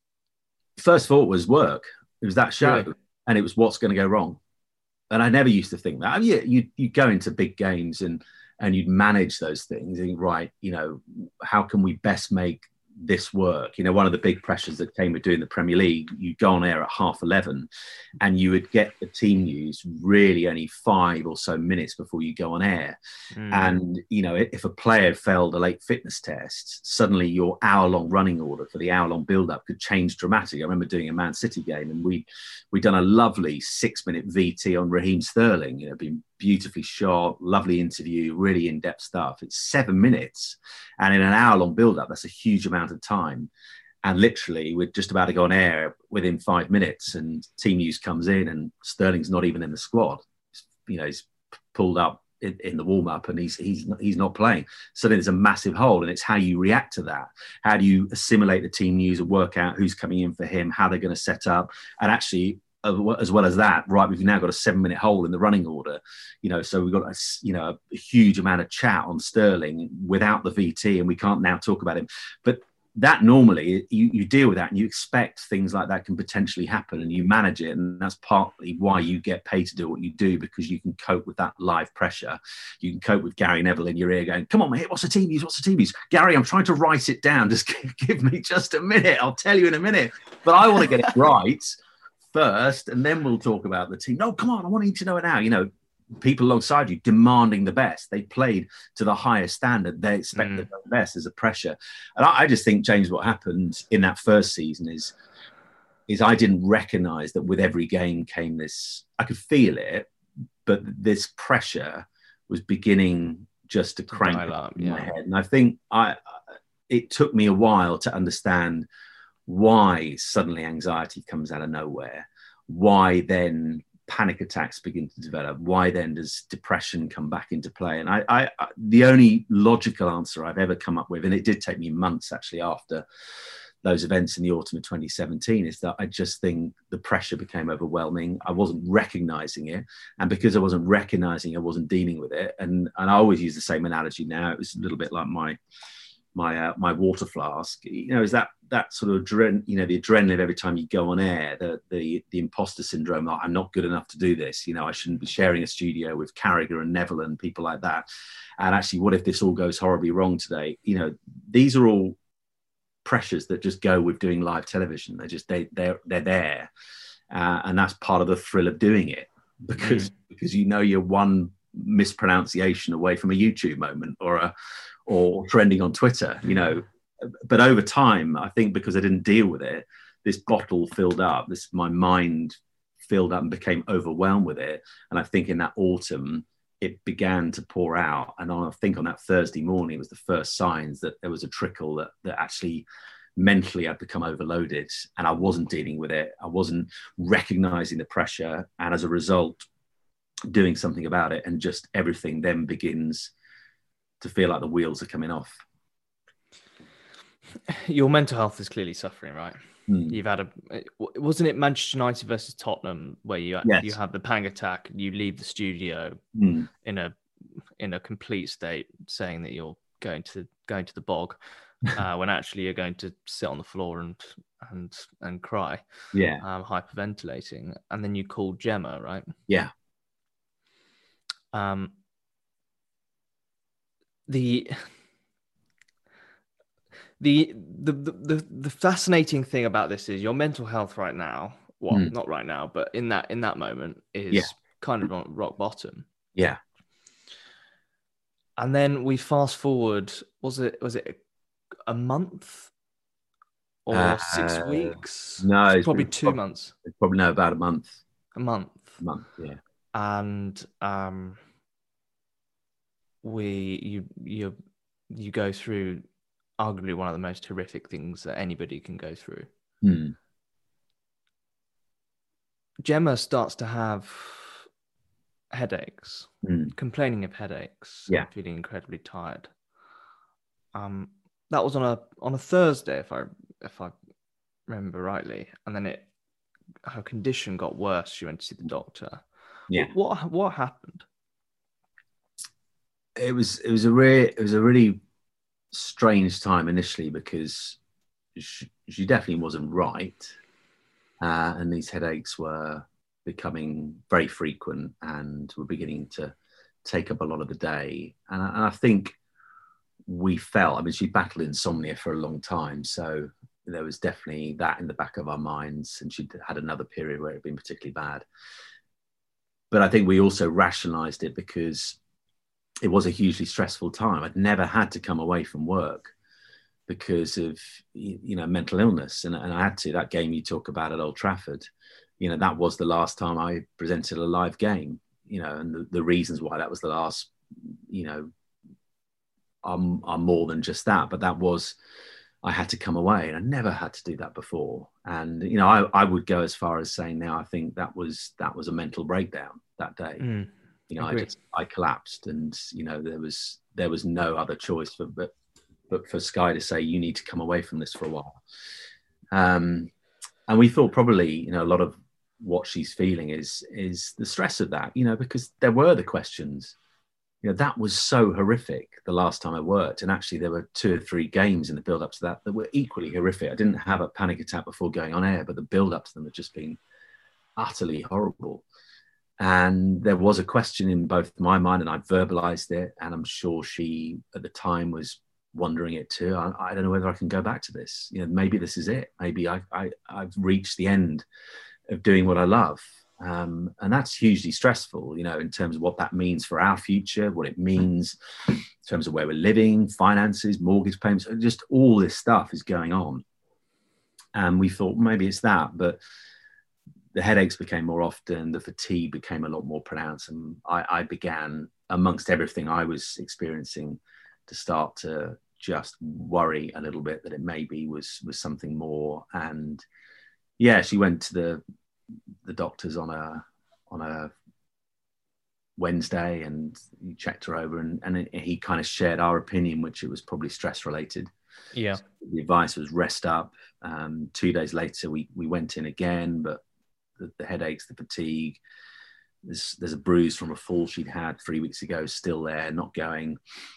Speaker 2: First thought was work. It was that show.
Speaker 1: Really?
Speaker 2: And it was what's going to go wrong. And I never used to think that. I mean, you go into big games and you'd manage those things and think, right, how can we best make this work? One of the big pressures that came with doing the Premier League, you go on air at 11:30 and you would get the team news really only 5 or so minutes before you go on air. And if a player failed a late fitness test, suddenly your hour-long running order for the hour-long build-up could change dramatically. I remember doing a Man City game and we'd done a lovely 6-minute VT on Raheem Sterling, been beautifully shot, lovely interview, really in-depth stuff. It's 7 minutes, and in an hour-long build-up, that's a huge amount of time. And literally, we're just about to go on air within 5 minutes, and team news comes in, and Sterling's not even in the squad. He's pulled up in the warm-up, and he's not playing. So there's a massive hole, and it's how you react to that. How do you assimilate the team news and work out who's coming in for him, how they're going to set up, and actually, as well as that, right, we've now got a 7-minute hole in the running order, so we've got a huge amount of chat on Sterling without the VT, and we can't now talk about him. But that normally you deal with that, and you expect things like that can potentially happen, and you manage it, and that's partly why you get paid to do what you do, because you can cope with that live pressure. You can cope with Gary Neville in your ear going, come on mate, what's the team news, Gary, I'm trying to write it down, just give me just a minute, I'll tell you in a minute, but I want to get it right first, and then we'll talk about the team. No, come on, I want you to know it now. People alongside you demanding the best. They played to the highest standard. They expect the best. There's a pressure. And I just think, James, what happened in that first season is I didn't recognise that with every game came this, I could feel it, but this pressure was beginning just to crank up in my head. And I think it took me a while to understand why suddenly anxiety comes out of nowhere, why then panic attacks begin to develop, why then does depression come back into play. And I the only logical answer I've ever come up with, and it did take me months actually after those events in the autumn of 2017, is that I just think the pressure became overwhelming. I wasn't recognizing it, and because I wasn't recognizing it, I wasn't dealing with it. And I always use the same analogy now. It was a little bit like my water flask, is that sort of the adrenaline of every time you go on air, the imposter syndrome. I'm not good enough to do this. I shouldn't be sharing a studio with Carragher and Neville and people like that. And actually, what if this all goes horribly wrong today? These are all pressures that just go with doing live television. They're there, and that's part of the thrill of doing it, because you're one mispronunciation away from a YouTube moment or trending on Twitter, But over time, I think because I didn't deal with it, this bottle filled up, my mind filled up and became overwhelmed with it. And I think in that autumn, it began to pour out. And I think on that Thursday morning, it was the first signs that there was a trickle that actually mentally I'd become overloaded, and I wasn't dealing with it. I wasn't recognizing the pressure. And as a result, doing something about it, and just everything then begins to feel like the wheels are coming off.
Speaker 1: Your mental health is clearly suffering, right? You've had wasn't it Manchester United versus Tottenham where you have the panic attack, you leave the studio in a complete state, saying that you're going to the bog, when actually you're going to sit on the floor and cry, hyperventilating, and then you called Gemma, right?
Speaker 2: Yeah.
Speaker 1: The fascinating thing about this is your mental health right now. Well, not right now, but in that moment is kind of on rock bottom.
Speaker 2: Yeah.
Speaker 1: And then we fast forward. Was it a month or 6 weeks?
Speaker 2: No,
Speaker 1: it's probably 2 months.
Speaker 2: It's probably about a month.
Speaker 1: A month.
Speaker 2: A month, yeah.
Speaker 1: And you go through arguably one of the most horrific things that anybody can go through.
Speaker 2: Mm.
Speaker 1: Gemma starts to have headaches,
Speaker 2: Mm.
Speaker 1: complaining of headaches,
Speaker 2: Yeah.
Speaker 1: and feeling incredibly tired. That was on a Thursday, if I remember rightly, and then her condition got worse. She went to see the doctor.
Speaker 2: Yeah.
Speaker 1: What happened?
Speaker 2: It was a really strange time initially, because she definitely wasn't right, and these headaches were becoming very frequent and were beginning to take up a lot of the day. And I think we felt, I mean, she battled insomnia for a long time, so there was definitely that in the back of our minds, and she'd had another period where it had been particularly bad. But I think we also rationalized it because it was a hugely stressful time. I'd never had to come away from work because of, mental illness, and I had to. That game you talk about at Old Trafford, that was the last time I presented a live game, and the reasons why that was the last, are more than just that. But that was, I had to come away, and I never had to do that before. And I would go as far as saying now, I think that was a mental breakdown that day. I collapsed, and there was no other choice but for Sky to say, you need to come away from this for a while. And we thought probably, a lot of what she's feeling is the stress of that, because there were the questions. That was so horrific the last time I worked. And actually there were 2 or 3 games in the build up to that were equally horrific. I didn't have a panic attack before going on air, but the build up to them had just been utterly horrible. And there was a question in both my mind, and I verbalized it. And I'm sure she at the time was wondering it too. I don't know whether I can go back to this. Maybe this is it. Maybe I've reached the end of doing what I love. And that's hugely stressful, in terms of what that means for our future, what it means in terms of where we're living, finances, mortgage payments, just all this stuff is going on. And we thought maybe it's that, but the headaches became more often, the fatigue became a lot more pronounced. And I began, amongst everything I was experiencing, to start to just worry a little bit that it maybe was something more. And yeah, she went to the doctors on a Wednesday, and he checked her over, and he kind of shared our opinion, which it was probably stress related.
Speaker 1: Yeah.
Speaker 2: So the advice was rest up. 2 days later, we went in again, but the headaches, the fatigue, there's a bruise from a fall she'd had 3 weeks ago, still there, not going.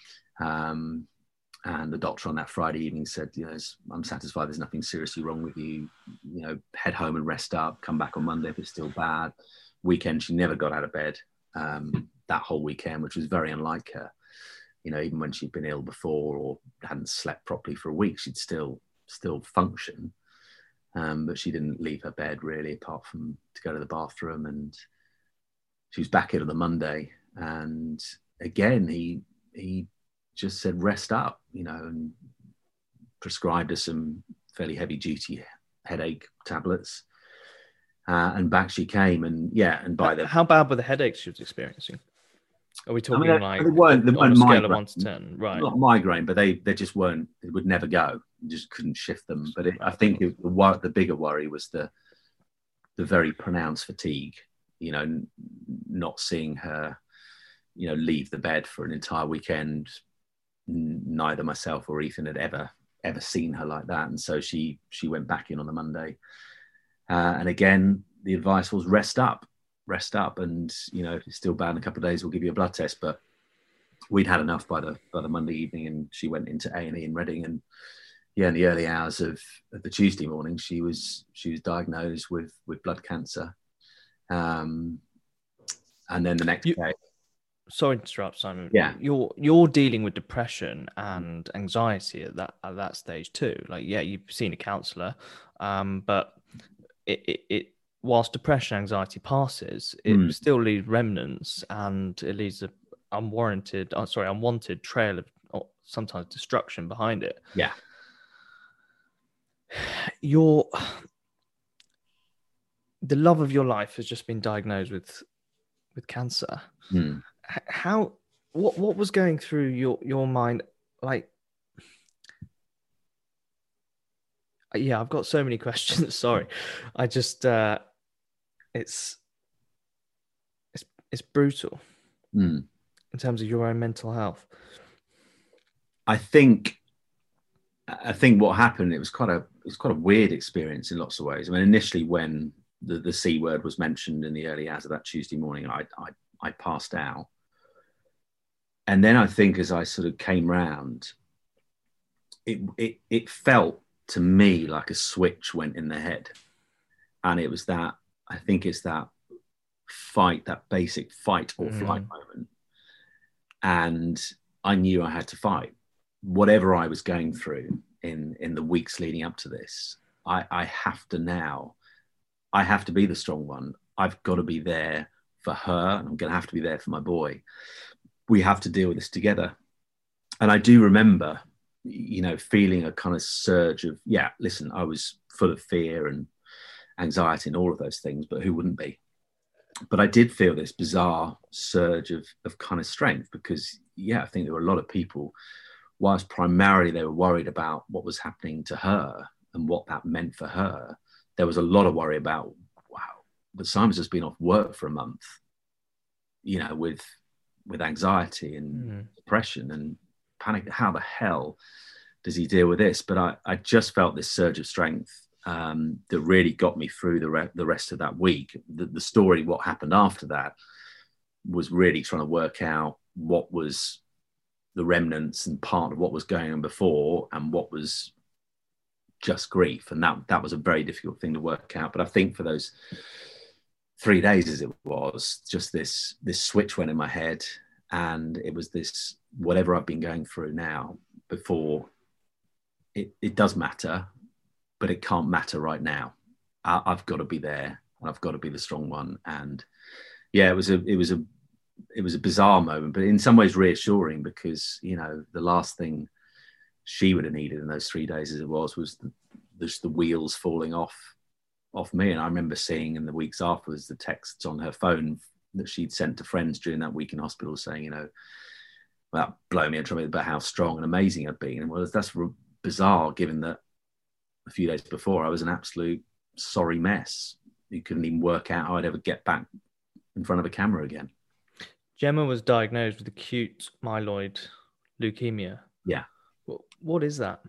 Speaker 2: And the doctor on that Friday evening said, I'm satisfied there's nothing seriously wrong with you. Head home and rest up, come back on Monday if it's still bad. Weekend, she never got out of bed that whole weekend, which was very unlike her. Even when she'd been ill before or hadn't slept properly for a week, she'd still function. But she didn't leave her bed really, apart from to go to the bathroom. And she was back in on the Monday. And again, he just said, rest up, and prescribed her some fairly heavy duty headache tablets. And back she came. And yeah, and by the...
Speaker 1: How bad were the headaches she was experiencing? Are we talking
Speaker 2: they weren't
Speaker 1: on a scale
Speaker 2: migraine,
Speaker 1: of 1 to 10? Right.
Speaker 2: Not migraine, but they just weren't, it would never go. You just couldn't shift them. But I think the bigger worry was the very pronounced fatigue, not seeing her, leave the bed for an entire weekend. Neither myself or Ethan had ever seen her like that. And so she went back in on the Monday. And again, the advice was rest up. And, if it's still bad in a couple of days, we'll give you a blood test. But we'd had enough by the Monday evening, and she went into A&E in Reading. And yeah, in the early hours of the Tuesday morning, she was diagnosed with blood cancer. And then the next day...
Speaker 1: Sorry to interrupt, Simon.
Speaker 2: Yeah.
Speaker 1: You're dealing with depression and anxiety at that stage too. Like, yeah, you've seen a counsellor, but it whilst depression, anxiety passes, it still leaves remnants, and it leaves a unwanted trail of sometimes destruction behind it.
Speaker 2: Yeah.
Speaker 1: the love of your life has just been diagnosed with cancer.
Speaker 2: Mm.
Speaker 1: What was going through your mind? Like, yeah, I've got so many questions. Sorry, I just it's brutal
Speaker 2: Mm.
Speaker 1: in terms of your own mental health.
Speaker 2: I think what happened, it was quite a weird experience in lots of ways. I mean, initially when the C word was mentioned in the early hours of that Tuesday morning, I passed out. And then I think as I sort of came round, it felt to me like a switch went in the head. And it was that, I think it's that fight, that basic fight or flight moment. And I knew I had to fight. Whatever I was going through in the weeks leading up to this, I have to be the strong one. I've got to be there for her, and I'm going to have to be there for my boy. We have to deal with this together. And I do remember, feeling a kind of surge of, listen, I was full of fear and anxiety and all of those things, but who wouldn't be? But I did feel this bizarre surge of kind of strength because, I think there were a lot of people, whilst primarily they were worried about what was happening to her and what that meant for her, there was a lot of worry about, wow, but Simon's just been off work for a month, with anxiety and depression and panic. How the hell does he deal with this? But I just felt this surge of strength that really got me through the rest of that week. The story, what happened after that, was really trying to work out what was the remnants and part of what was going on before and what was just grief. And that was a very difficult thing to work out. But I think for those 3 days, as it was, just this switch went in my head, and it was this, whatever I've been going through now before, it does matter, but it can't matter right now. I've got to be there, and I've got to be the strong one. And it was a bizarre moment, but in some ways reassuring, because the last thing she would have needed in those 3 days, as it was just the wheels falling off me. And I remember seeing in the weeks afterwards the texts on her phone that she'd sent to friends during that week in hospital saying, well, blow me about how strong and amazing I'd been. And well, that's bizarre, given that a few days before I was an absolute sorry mess. You couldn't even work out how I'd ever get back in front of a camera again.
Speaker 1: Gemma was diagnosed with acute myeloid leukemia.
Speaker 2: Yeah.
Speaker 1: What is that?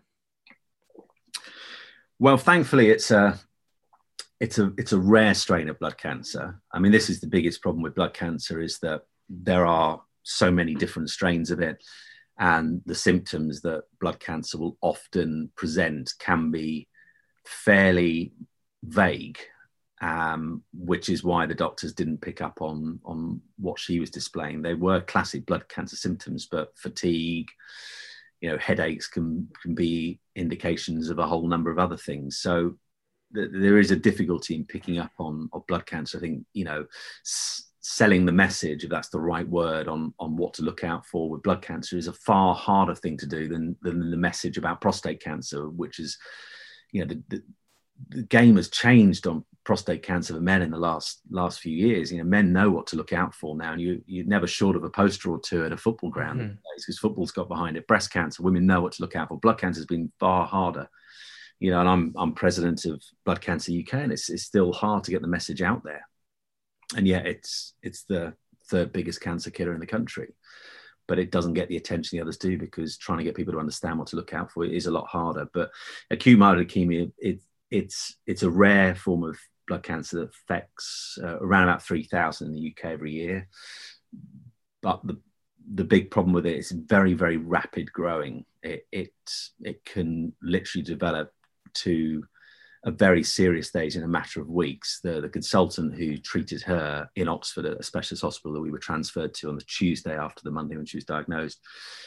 Speaker 2: Well, thankfully, it's a rare strain of blood cancer. I mean, this is the biggest problem with blood cancer, is that there are so many different strains of it, and the symptoms that blood cancer will often present can be fairly vague, which is why the doctors didn't pick up on what she was displaying. They were classic blood cancer symptoms, but fatigue, headaches can be indications of a whole number of other things. So there is a difficulty in picking up on blood cancer. I think, selling the message, if that's the right word, on what to look out for with blood cancer is a far harder thing to do than the message about prostate cancer, which is, the game has changed on prostate cancer for men in the last few years. Men know what to look out for now, and you're never short of a poster or two at a football ground because football's got behind it. Breast cancer, women know what to look out for. Blood cancer has been far harder. And I'm president of Blood Cancer UK, and it's still hard to get the message out there. And yet it's the third biggest cancer killer in the country, but it doesn't get the attention the others do, because trying to get people to understand what to look out for is a lot harder. But acute myeloid leukemia, it's a rare form of blood cancer that affects around about 3,000 in the UK every year. But the big problem with it is very, very rapid growing. It can literally develop to a very serious stage in a matter of weeks. The consultant who treated her in Oxford at a specialist hospital that we were transferred to on the Tuesday after the Monday when she was diagnosed,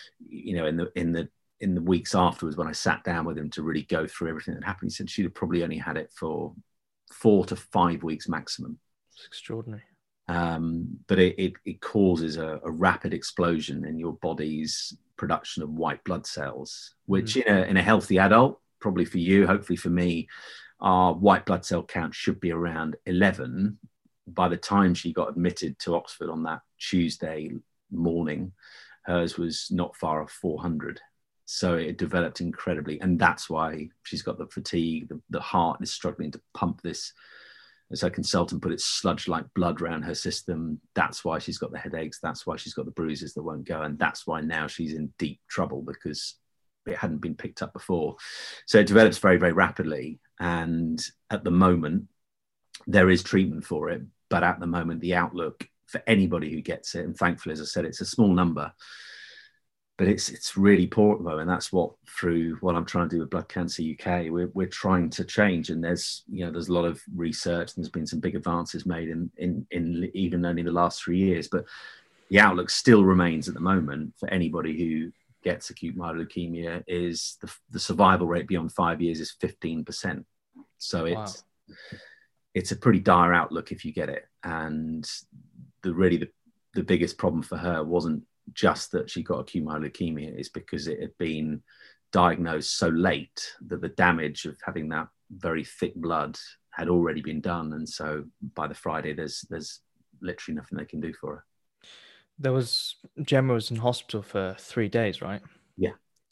Speaker 2: in the weeks afterwards, when I sat down with him to really go through everything that happened, he said she'd have probably only had it for 4 to 5 weeks maximum.
Speaker 1: It's extraordinary.
Speaker 2: But it causes a rapid explosion in your body's production of white blood cells, which in a healthy adult, probably for you, hopefully for me, our white blood cell count should be around 11. By the time she got admitted to Oxford on that Tuesday morning, hers was not far off 400. So it developed incredibly. And that's why she's got the fatigue. The heart is struggling to pump this, as her consultant put it, sludge-like blood around her system. That's why she's got the headaches. That's why she's got the bruises that won't go. And that's why now she's in deep trouble, because it hadn't been picked up before. So it develops very, very rapidly. And at the moment, there is treatment for it. But at the moment, the outlook for anybody who gets it, and thankfully, as I said, it's a small number, but it's really poor at the moment. That's what, through what I'm trying to do with Blood Cancer UK, we're trying to change. And there's a lot of research, and there's been some big advances made in even only the last 3 years. But the outlook still remains at the moment for anybody who gets acute myeloid leukemia is the survival rate beyond 5 years is 15%. So it's a pretty dire outlook if you get it. And the biggest problem for her wasn't just that she got acute myeloid leukemia, is because it had been diagnosed so late that the damage of having that very thick blood had already been done. And so by the Friday, there's literally nothing they can do for her.
Speaker 1: Gemma was in hospital for 3 days, right?
Speaker 2: Yeah.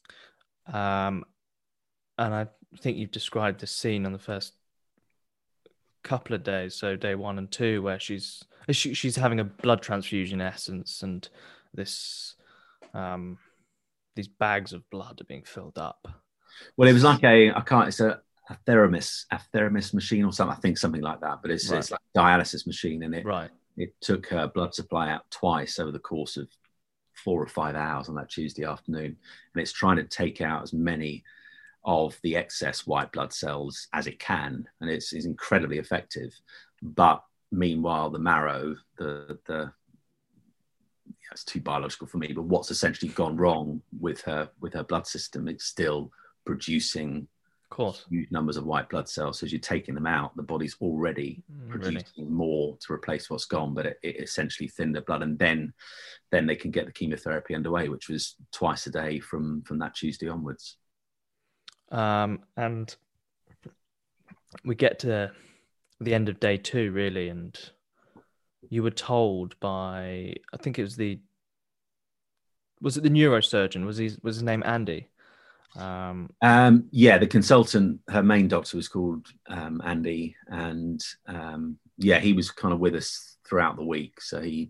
Speaker 1: And I think you've described the scene on the first couple of days, so day 1 and 2, where she's having a blood transfusion in essence, and this these bags of blood are being filled up.
Speaker 2: Well, it was like it's a Theramis machine or something. I think something like that, but it's like a dialysis machine, and it took her blood supply out twice over the course of 4 or 5 hours on that Tuesday afternoon, and it's trying to take out as many of the excess white blood cells as it can, and it's incredibly effective. But meanwhile, the marrow, it's too biological for me, but what's essentially gone wrong with her blood system, it's still producing huge numbers of white blood cells. So as you're taking them out, the body's already producing more to replace what's gone, but it essentially thinned the blood, and then they can get the chemotherapy underway, which was twice a day from that Tuesday onwards.
Speaker 1: And we get to the end of day 2, really, and you were told by, I think it was the neurosurgeon? Was his name Andy?
Speaker 2: The consultant, her main doctor was called Andy, and he was kind of with us throughout the week. So he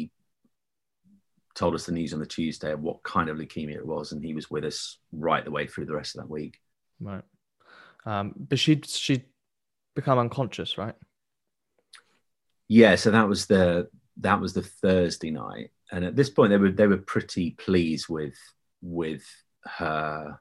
Speaker 2: told us the news on the Tuesday of what kind of leukemia it was, and he was with us right the way through the rest of that week.
Speaker 1: Right. But she'd become unconscious, right?
Speaker 2: Yeah, so that was the Thursday night, and at this point they were pretty pleased with her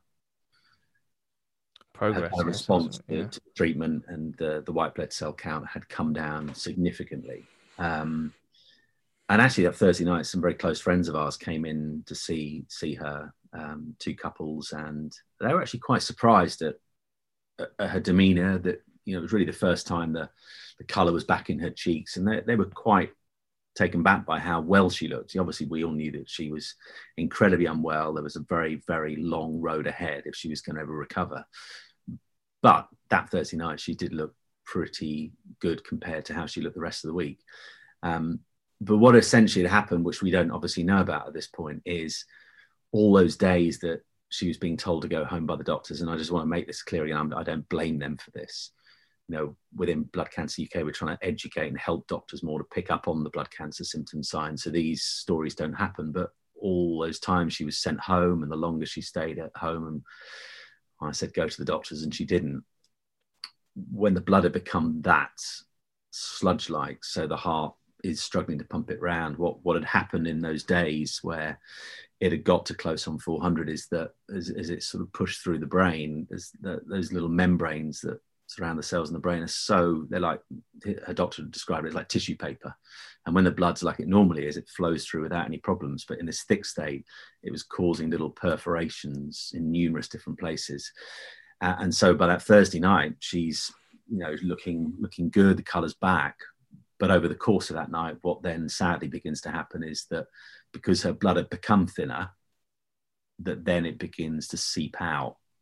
Speaker 1: progress,
Speaker 2: her response to treatment, and the white blood cell count had come down significantly. And actually, that Thursday night, some very close friends of ours came in to see her, 2 couples, and they were actually quite surprised at her demeanour. That it was really the first time the colour was back in her cheeks, and they were quite taken back by how well she looked. Obviously, we all knew that she was incredibly unwell. There was a very, very long road ahead if she was going to ever recover. But that Thursday night, she did look pretty good compared to how she looked the rest of the week. But what essentially had happened, which we don't obviously know about at this point, is all those days that she was being told to go home by the doctors. And I just want to make this clear again, I don't blame them for this. Within Blood Cancer UK, we're trying to educate and help doctors more to pick up on the blood cancer symptom signs, so these stories don't happen. But all those times she was sent home, and the longer she stayed at home, and I said go to the doctors, and she didn't. When the blood had become that sludge-like, so the heart is struggling to pump it round, what had happened in those days where it had got to close on 400 is that as it sort of pushed through the brain, those little membranes that surround the cells in the brain they're like, her doctor described it as like tissue paper, and when the blood's like it normally is, it flows through without any problems, but in this thick state it was causing little perforations in numerous different places, and so by that Thursday night she's looking good, the colour's back. But over the course of that night, what then sadly begins to happen is that because her blood had become thinner, that then it begins to seep out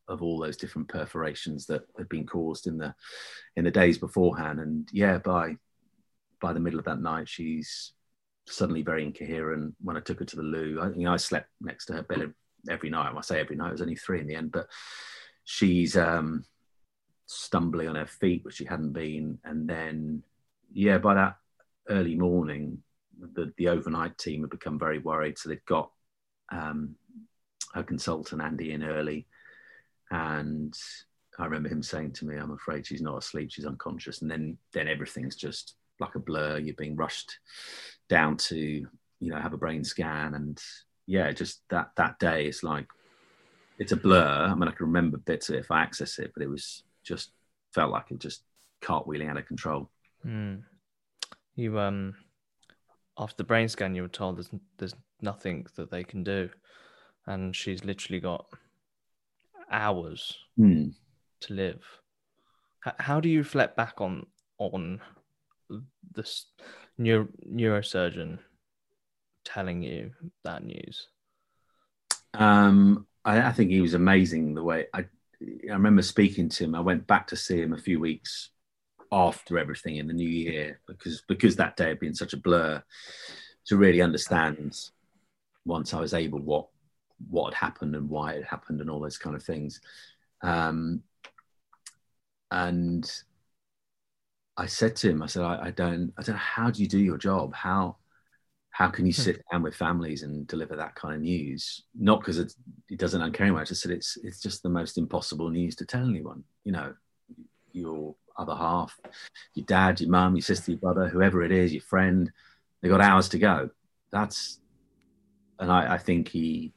Speaker 2: of all those different perforations that had been caused in the days beforehand. And yeah, by the middle of that night, she's suddenly very incoherent. When I took her to the loo, I slept next to her bed every night. When I say every night, it was only 3 in the end, but she's stumbling on her feet, which she hadn't been. And then, yeah, by that early morning, the overnight team had become very worried. So they'd got her consultant, Andy, in early. And I remember him saying to me, I'm afraid she's not asleep, she's unconscious. And then everything's just like a blur. You're being rushed down to, have a brain scan. And yeah, just that day, it's like, it's a blur. I mean, I can remember bits of it if I access it, but it was just felt like it just cartwheeling out of control.
Speaker 1: You, after the brain scan, you were told there's nothing that they can do. And she's literally got hours to live. How do you reflect back on this neurosurgeon telling you that news?
Speaker 2: I think he was amazing. The way I remember speaking to him, I went back to see him a few weeks after everything in the new year because that day had been such a blur, to really understand, once I was able, what had happened and why it happened and all those kind of things. And I said to him, I don't know, how do you do your job? How can you sit down with families and deliver that kind of news? Not because it doesn't uncaring much. I said, it's just the most impossible news to tell anyone. Your other half, your dad, your mum, your sister, your brother, whoever it is, your friend, they've got hours to go. And I think he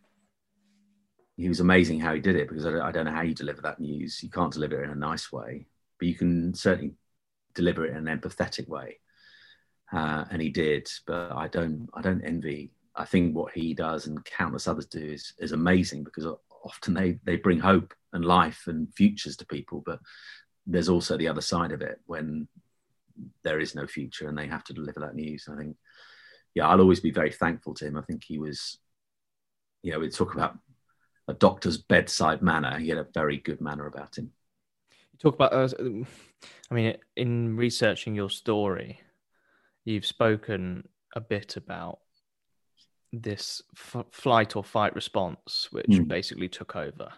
Speaker 2: was amazing how he did it, because I don't know how you deliver that news. You can't deliver it in a nice way, but you can certainly deliver it in an empathetic way. And he did, but I don't envy. I think what he does and countless others do is amazing, because often they bring hope and life and futures to people, but there's also the other side of it when there is no future and they have to deliver that news. I think, I'll always be very thankful to him. I think he was, we talk about a doctor's bedside manner. He had a very good manner about him.
Speaker 1: You talk about, in researching your story, you've spoken a bit about this flight or fight response, which basically took over.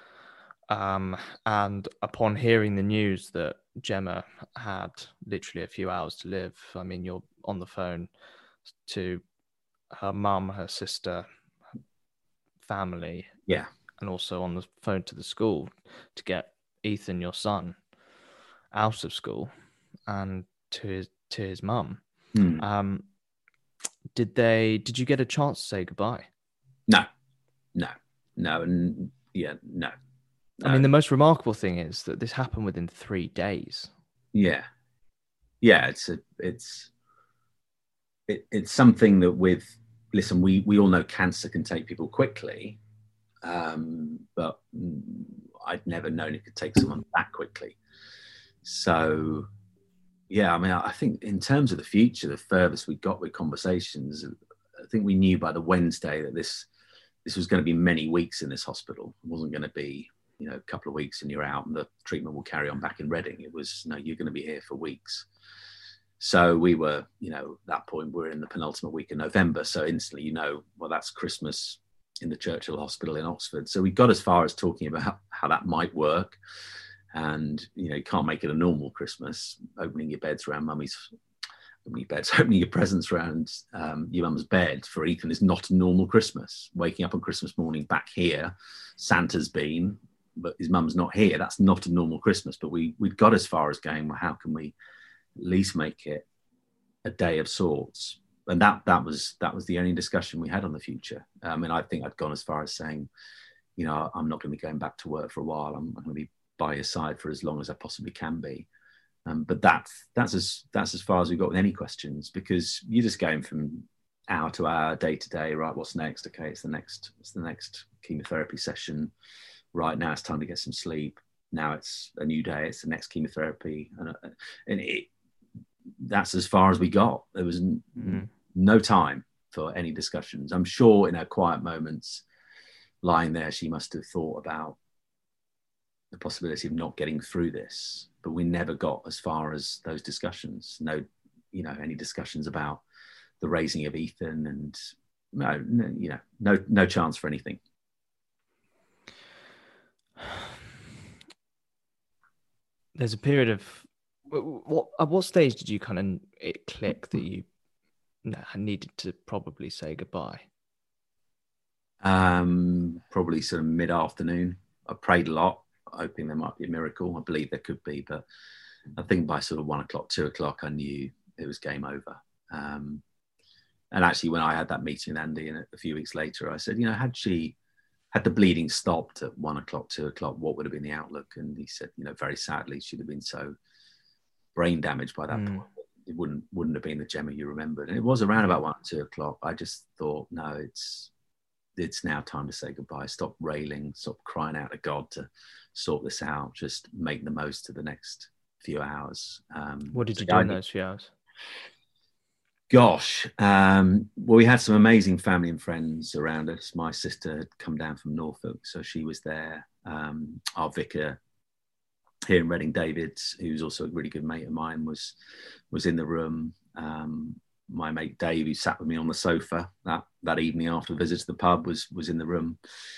Speaker 1: And upon hearing the news that Gemma had literally a few hours to live, you're on the phone to her mum, her sister, family, and also on the phone to the school to get Ethan, your son, out of school and to his mum. Did you get a chance to say goodbye?
Speaker 2: No. And no.
Speaker 1: The most remarkable thing is that this happened within 3 days.
Speaker 2: Yeah. It's something that listen, we all know cancer can take people quickly, but I'd never known it could take someone that quickly. So, I think in terms of the future, the furthest we got with conversations, I think we knew by the Wednesday that this was going to be many weeks in this hospital. It wasn't going to be, a couple of weeks and you're out and the treatment will carry on back in Reading. It was, no, you're going to be here for weeks. So we were, at that point, we're in the penultimate week in November. So instantly, well, that's Christmas in the Churchill Hospital in Oxford. So we got as far as talking about how that might work. And, you can't make it a normal Christmas, opening your presents around your mum's bed for Ethan is not a normal Christmas. Waking up on Christmas morning back here, Santa's been, but his mum's not here. That's not a normal Christmas. But we'd got as far as going, well, how can we at least make it a day of sorts? And that was the only discussion we had on the future. I think I'd gone as far as saying, I'm not going to be going back to work for a while. I'm going to be by your side for as long as I possibly can be. But that's as far as we got with any questions, because you're just going from hour to hour, day to day. Right, what's next? Okay, it's the next chemotherapy session. Right, now it's time to get some sleep. Now it's a new day. It's the next chemotherapy, and that's as far as we got. There was no time for any discussions. I'm sure in her quiet moments, lying there, she must have thought about the possibility of not getting through this, but we never got as far as those discussions. No, any discussions about the raising of Ethan, and no chance for anything.
Speaker 1: There's a period of at what stage did you kind of it click that you needed to probably say goodbye?
Speaker 2: Probably sort of mid-afternoon. I prayed a lot, hoping there might be a miracle. I believe there could be, but I think by sort of 1 o'clock, 2 o'clock, I knew it was game over. And actually, when I had that meeting with Andy, and a few weeks later, I said, had the bleeding stopped at 1 o'clock, 2 o'clock, what would have been the outlook? And he said, very sadly, she'd have been so brain damaged by that point. It wouldn't have been the Gemma you remembered. And it was around about 1 or 2 o'clock. I just thought, no, it's now time to say goodbye. Stop railing, stop crying out to God to sort this out. Just make the most of the next few hours.
Speaker 1: What did you do in those few hours?
Speaker 2: Gosh, well, we had some amazing family and friends around us. My sister had come down from Norfolk, so she was there. Our vicar here in Reading, David, who's also a really good mate of mine, was in the room. My mate Dave, who sat with me on the sofa that evening after the visit to the pub, was in the room.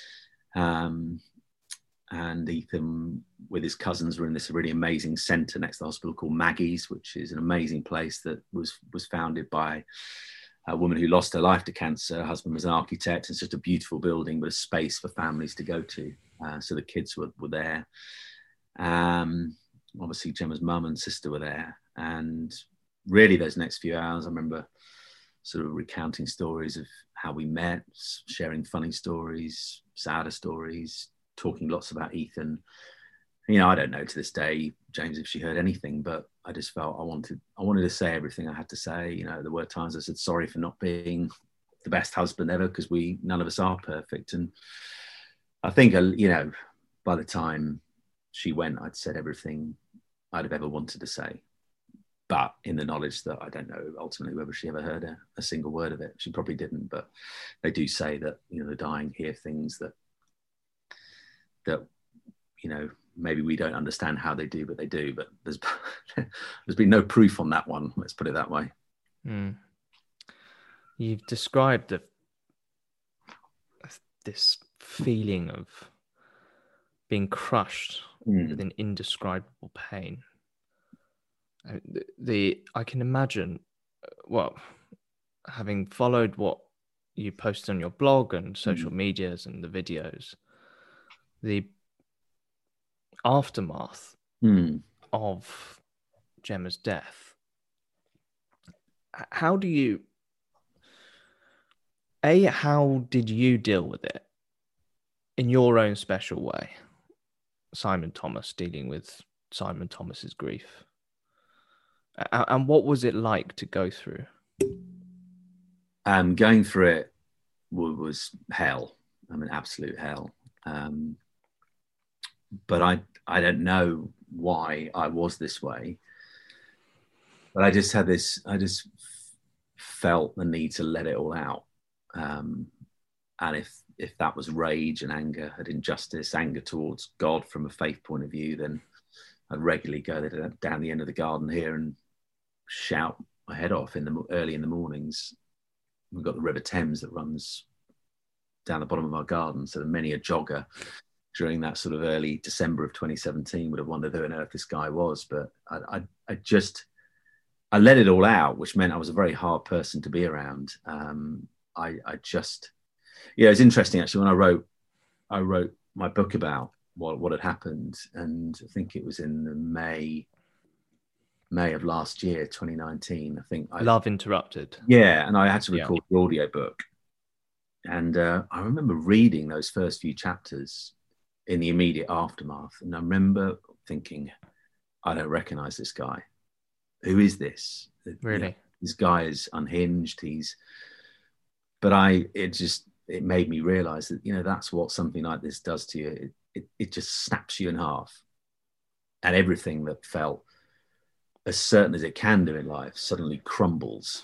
Speaker 2: And Ethan, with his cousins, were in this really amazing centre next to the hospital called Maggie's, which is an amazing place that was founded by a woman who lost her life to cancer. Her husband was an architect. It's just a beautiful building, but a space for families to go to. So the kids were there. Obviously, Gemma's mum and sister were there. And really, those next few hours, I remember sort of recounting stories of how we met, sharing funny stories, sadder stories, talking lots about Ethan. I don't know to this day, James, if she heard anything, but I just felt I wanted to say everything I had to say. There were times I said sorry for not being the best husband ever, because none of us are perfect. And I think, by the time she went, I'd said everything I'd have ever wanted to say, but in the knowledge that I don't know ultimately whether she ever heard a single word of it. She probably didn't, but they do say that, the dying hear things that maybe we don't understand how they do, but they do. But there's been no proof on that one. Let's put it that way.
Speaker 1: You've described this feeling of being crushed with an indescribable pain. I can imagine, having followed what you posted on your blog and social medias and the videos, the aftermath of Gemma's death. How did you deal with it in your own special way? Simon Thomas dealing with Simon Thomas's grief. And what was it like to go through?
Speaker 2: Going through it was hell. Absolute hell. But I don't know why I was this way. But I just felt the need to let it all out. And if that was rage and anger at injustice, anger towards God from a faith point of view, then I'd regularly go down the end of the garden here and shout my head off early in the mornings. We've got the River Thames that runs down the bottom of our garden, so many a jogger during that sort of early December of 2017 would have wondered who on earth this guy was. But I let it all out, which meant I was a very hard person to be around. It's interesting actually, when I wrote my book about what had happened, and I think it was in the May of last year, 2019. I think
Speaker 1: Love Interrupted.
Speaker 2: Yeah, and I had to record the audiobook. And I remember reading those first few chapters in the immediate aftermath. And I remember thinking, I don't recognize this guy. Who is this?
Speaker 1: Really?
Speaker 2: This guy is unhinged. But it made me realize that, that's what something like this does to you. It just snaps you in half. And everything that felt as certain as it can do in life suddenly crumbles.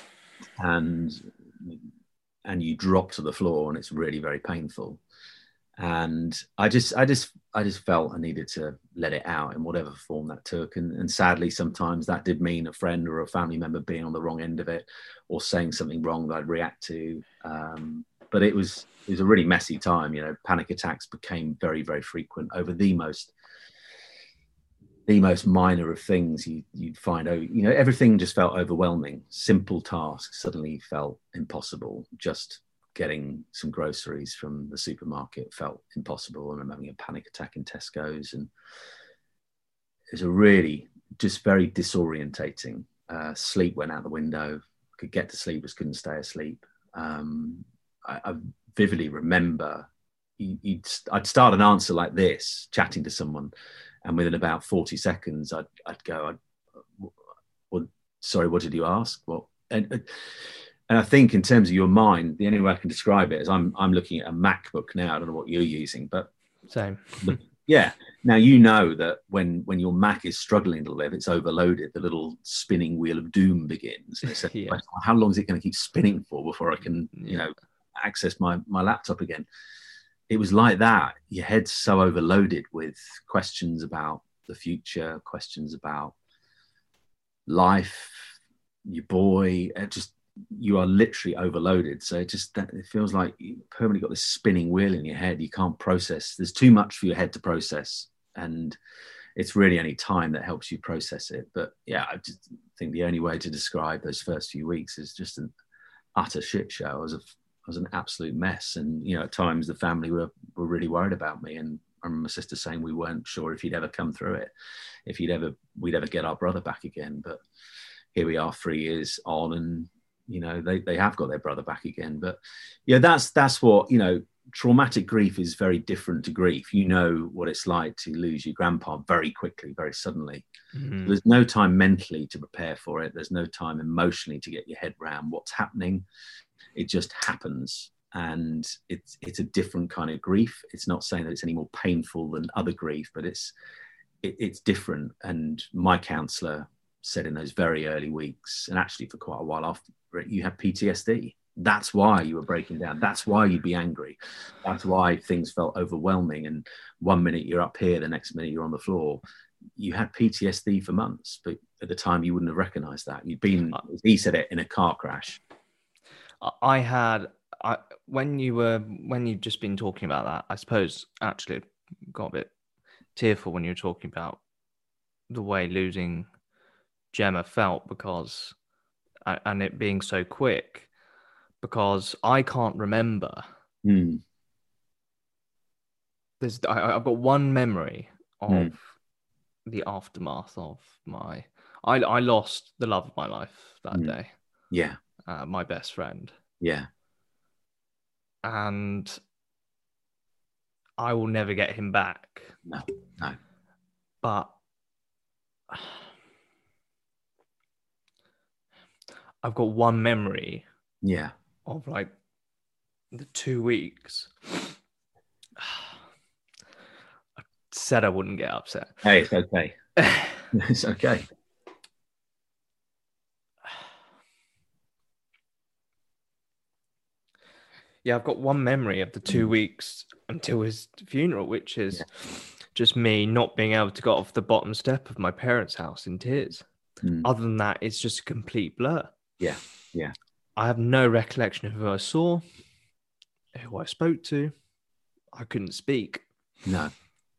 Speaker 2: And you drop to the floor, and it's really very painful. And I just felt I needed to let it out in whatever form that took. And sadly, sometimes that did mean a friend or a family member being on the wrong end of it, or saying something wrong that I'd react to. But it was a really messy time. Panic attacks became very, very frequent over the most minor of things. You'd find, everything just felt overwhelming. Simple tasks suddenly felt impossible. Just getting some groceries from the supermarket felt impossible. And I'm having a panic attack in Tesco's, and it was a really just very disorientating. Sleep went out the window. Could get to sleep, just couldn't stay asleep. I vividly remember I'd start an answer like this, chatting to someone, and within about 40 seconds, I'd go, well, sorry, what did you ask? Well, and I think in terms of your mind, the only way I can describe it is I'm looking at a MacBook now. I don't know what you're using, but
Speaker 1: same.
Speaker 2: Yeah. Now, you know that when your Mac is struggling a little bit, it's overloaded, the little spinning wheel of doom begins. And it's like, how long is it going to keep spinning for before I can, access my laptop again? It was like that. Your head's so overloaded with questions about the future, questions about life, your boy. You are literally overloaded. So it feels like you permanently got this spinning wheel in your head. You can't process. There's too much for your head to process, and it's really only time that helps you process it. But yeah, I just think the only way to describe those first few weeks is just an utter shit show. I was an absolute mess, and at times the family were really worried about me, and I remember my sister saying we weren't sure if he'd ever come through it, if we'd ever get our brother back again. But here we are 3 years on, and they have got their brother back again. But yeah, that's what, traumatic grief is very different to grief. You know what it's like to lose your grandpa very quickly, very suddenly.
Speaker 1: Mm-hmm.
Speaker 2: There's no time mentally to prepare for it. There's no time emotionally to get your head around what's happening. It just happens, and it's a different kind of grief. It's not saying that it's any more painful than other grief, but it's different. And my counsellor said in those very early weeks, and actually for quite a while after, you have PTSD. That's why you were breaking down. That's why you'd be angry. That's why things felt overwhelming. And 1 minute you're up here, the next minute you're on the floor. You had PTSD for months, but at the time you wouldn't have recognized that. You'd been, he said it, in a car crash.
Speaker 1: When you've just been talking about that, I suppose actually got a bit tearful when you were talking about the way losing Gemma felt, because and it being so quick, because I can't remember. I've got one memory of the aftermath of I lost the love of my life that day.
Speaker 2: Yeah.
Speaker 1: My best friend.
Speaker 2: Yeah.
Speaker 1: And I will never get him back.
Speaker 2: No.
Speaker 1: But I've got one memory.
Speaker 2: Yeah.
Speaker 1: Of like the 2 weeks. I said I wouldn't get upset.
Speaker 2: Hey, it's okay. It's okay.
Speaker 1: Yeah, I've got one memory of the 2 weeks until his funeral, which is just me not being able to get off the bottom step of my parents' house in tears. Other than that, it's just a complete blur.
Speaker 2: Yeah.
Speaker 1: I have no recollection of who I saw, who I spoke to. I couldn't speak.
Speaker 2: No.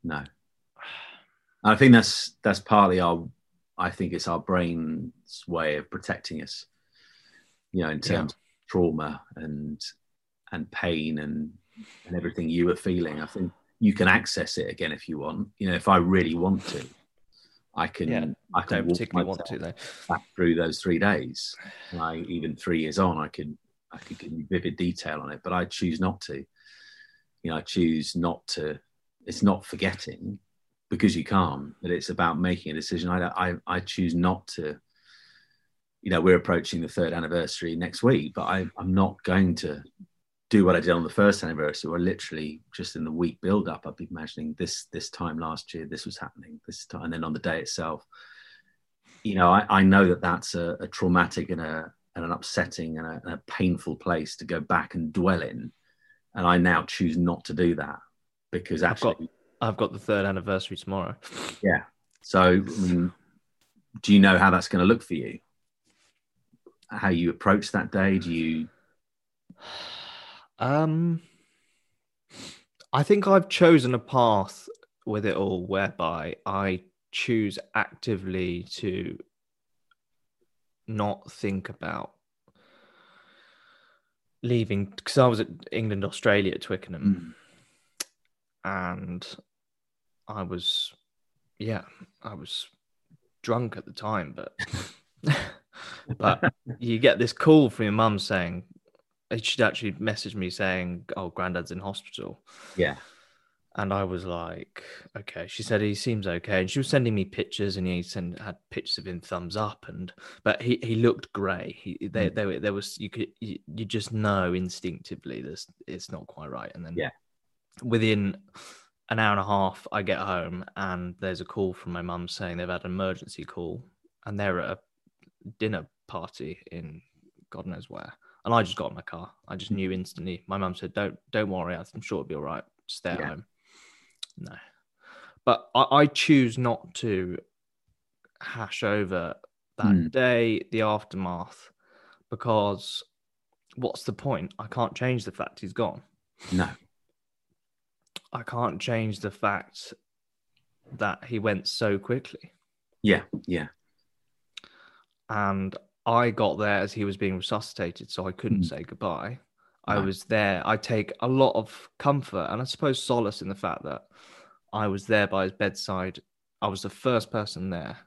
Speaker 2: I think that's partly I think it's our brain's way of protecting us, in terms of trauma and pain and everything you were feeling. I think you can access it again if you want. If I really want to, I can. I can walk myself back through those 3 days. Even 3 years on, I could give you vivid detail on it. But I choose not to. I choose not to. It's not forgetting, because you can't. But it's about making a decision. I choose not to. We're approaching the 3rd anniversary next week, but I'm not going to do what I did on the 1st anniversary, where literally just in the week build up, I'd be imagining this time last year, this was happening this time. And then on the day itself, I know that that's a traumatic and an upsetting and a painful place to go back and dwell in. And I now choose not to do that. because actually,
Speaker 1: I've got the 3rd anniversary tomorrow.
Speaker 2: yeah. So, I mean, do you know how that's going to look for you? How you approach that day? Do you?
Speaker 1: I think I've chosen a path with it all whereby I choose actively to not think about leaving, because I was at England, Australia at Twickenham, and I was drunk at the time, but you get this call from your mum saying, she'd actually messaged me saying, "Oh, Granddad's in hospital."
Speaker 2: Yeah.
Speaker 1: And I was like, okay. She said he seems okay, and she was sending me pictures, and he had pictures of him thumbs up, but he looked grey. There was you just know instinctively this it's not quite right. And then within an hour and a half, I get home, and there's a call from my mum saying they've had an emergency call, and they're at a dinner party in God knows where. And I just got in my car. I just knew instantly. My mum said, "Don't worry. I'm sure it'll be all right. Stay at home." No, but I choose not to hash over that day, the aftermath, because what's the point? I can't change the fact he's gone.
Speaker 2: No.
Speaker 1: I can't change the fact that he went so quickly.
Speaker 2: Yeah.
Speaker 1: And I got there as he was being resuscitated, so I couldn't say goodbye. No. I was there. I take a lot of comfort and I suppose solace in the fact that I was there by his bedside. I was the first person there.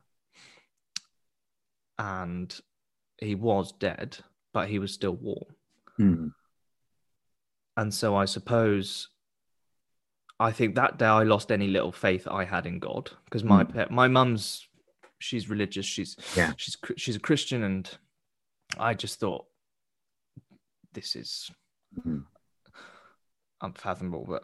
Speaker 1: And he was dead, but he was still warm. And so I suppose, I think that day I lost any little faith I had in God, because my mum's, she's religious. She's a Christian, and I just thought, this is unfathomable. But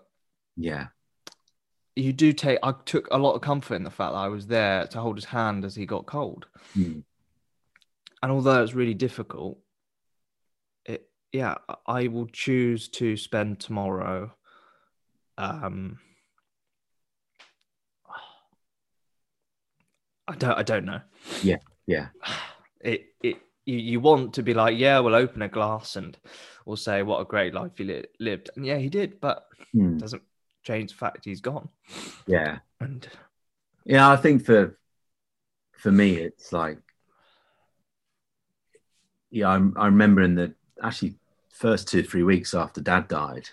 Speaker 1: you do take. I took a lot of comfort in the fact that I was there to hold his hand as he got cold. And although it's really difficult, I will choose to spend tomorrow. I don't know.
Speaker 2: Yeah.
Speaker 1: You want to be like, we'll open a glass and we'll say what a great life he lived, and he did, but it doesn't change the fact he's gone.
Speaker 2: Yeah.
Speaker 1: And
Speaker 2: I think for me, it's like, I remember in the actually first 2-3 weeks after Dad died,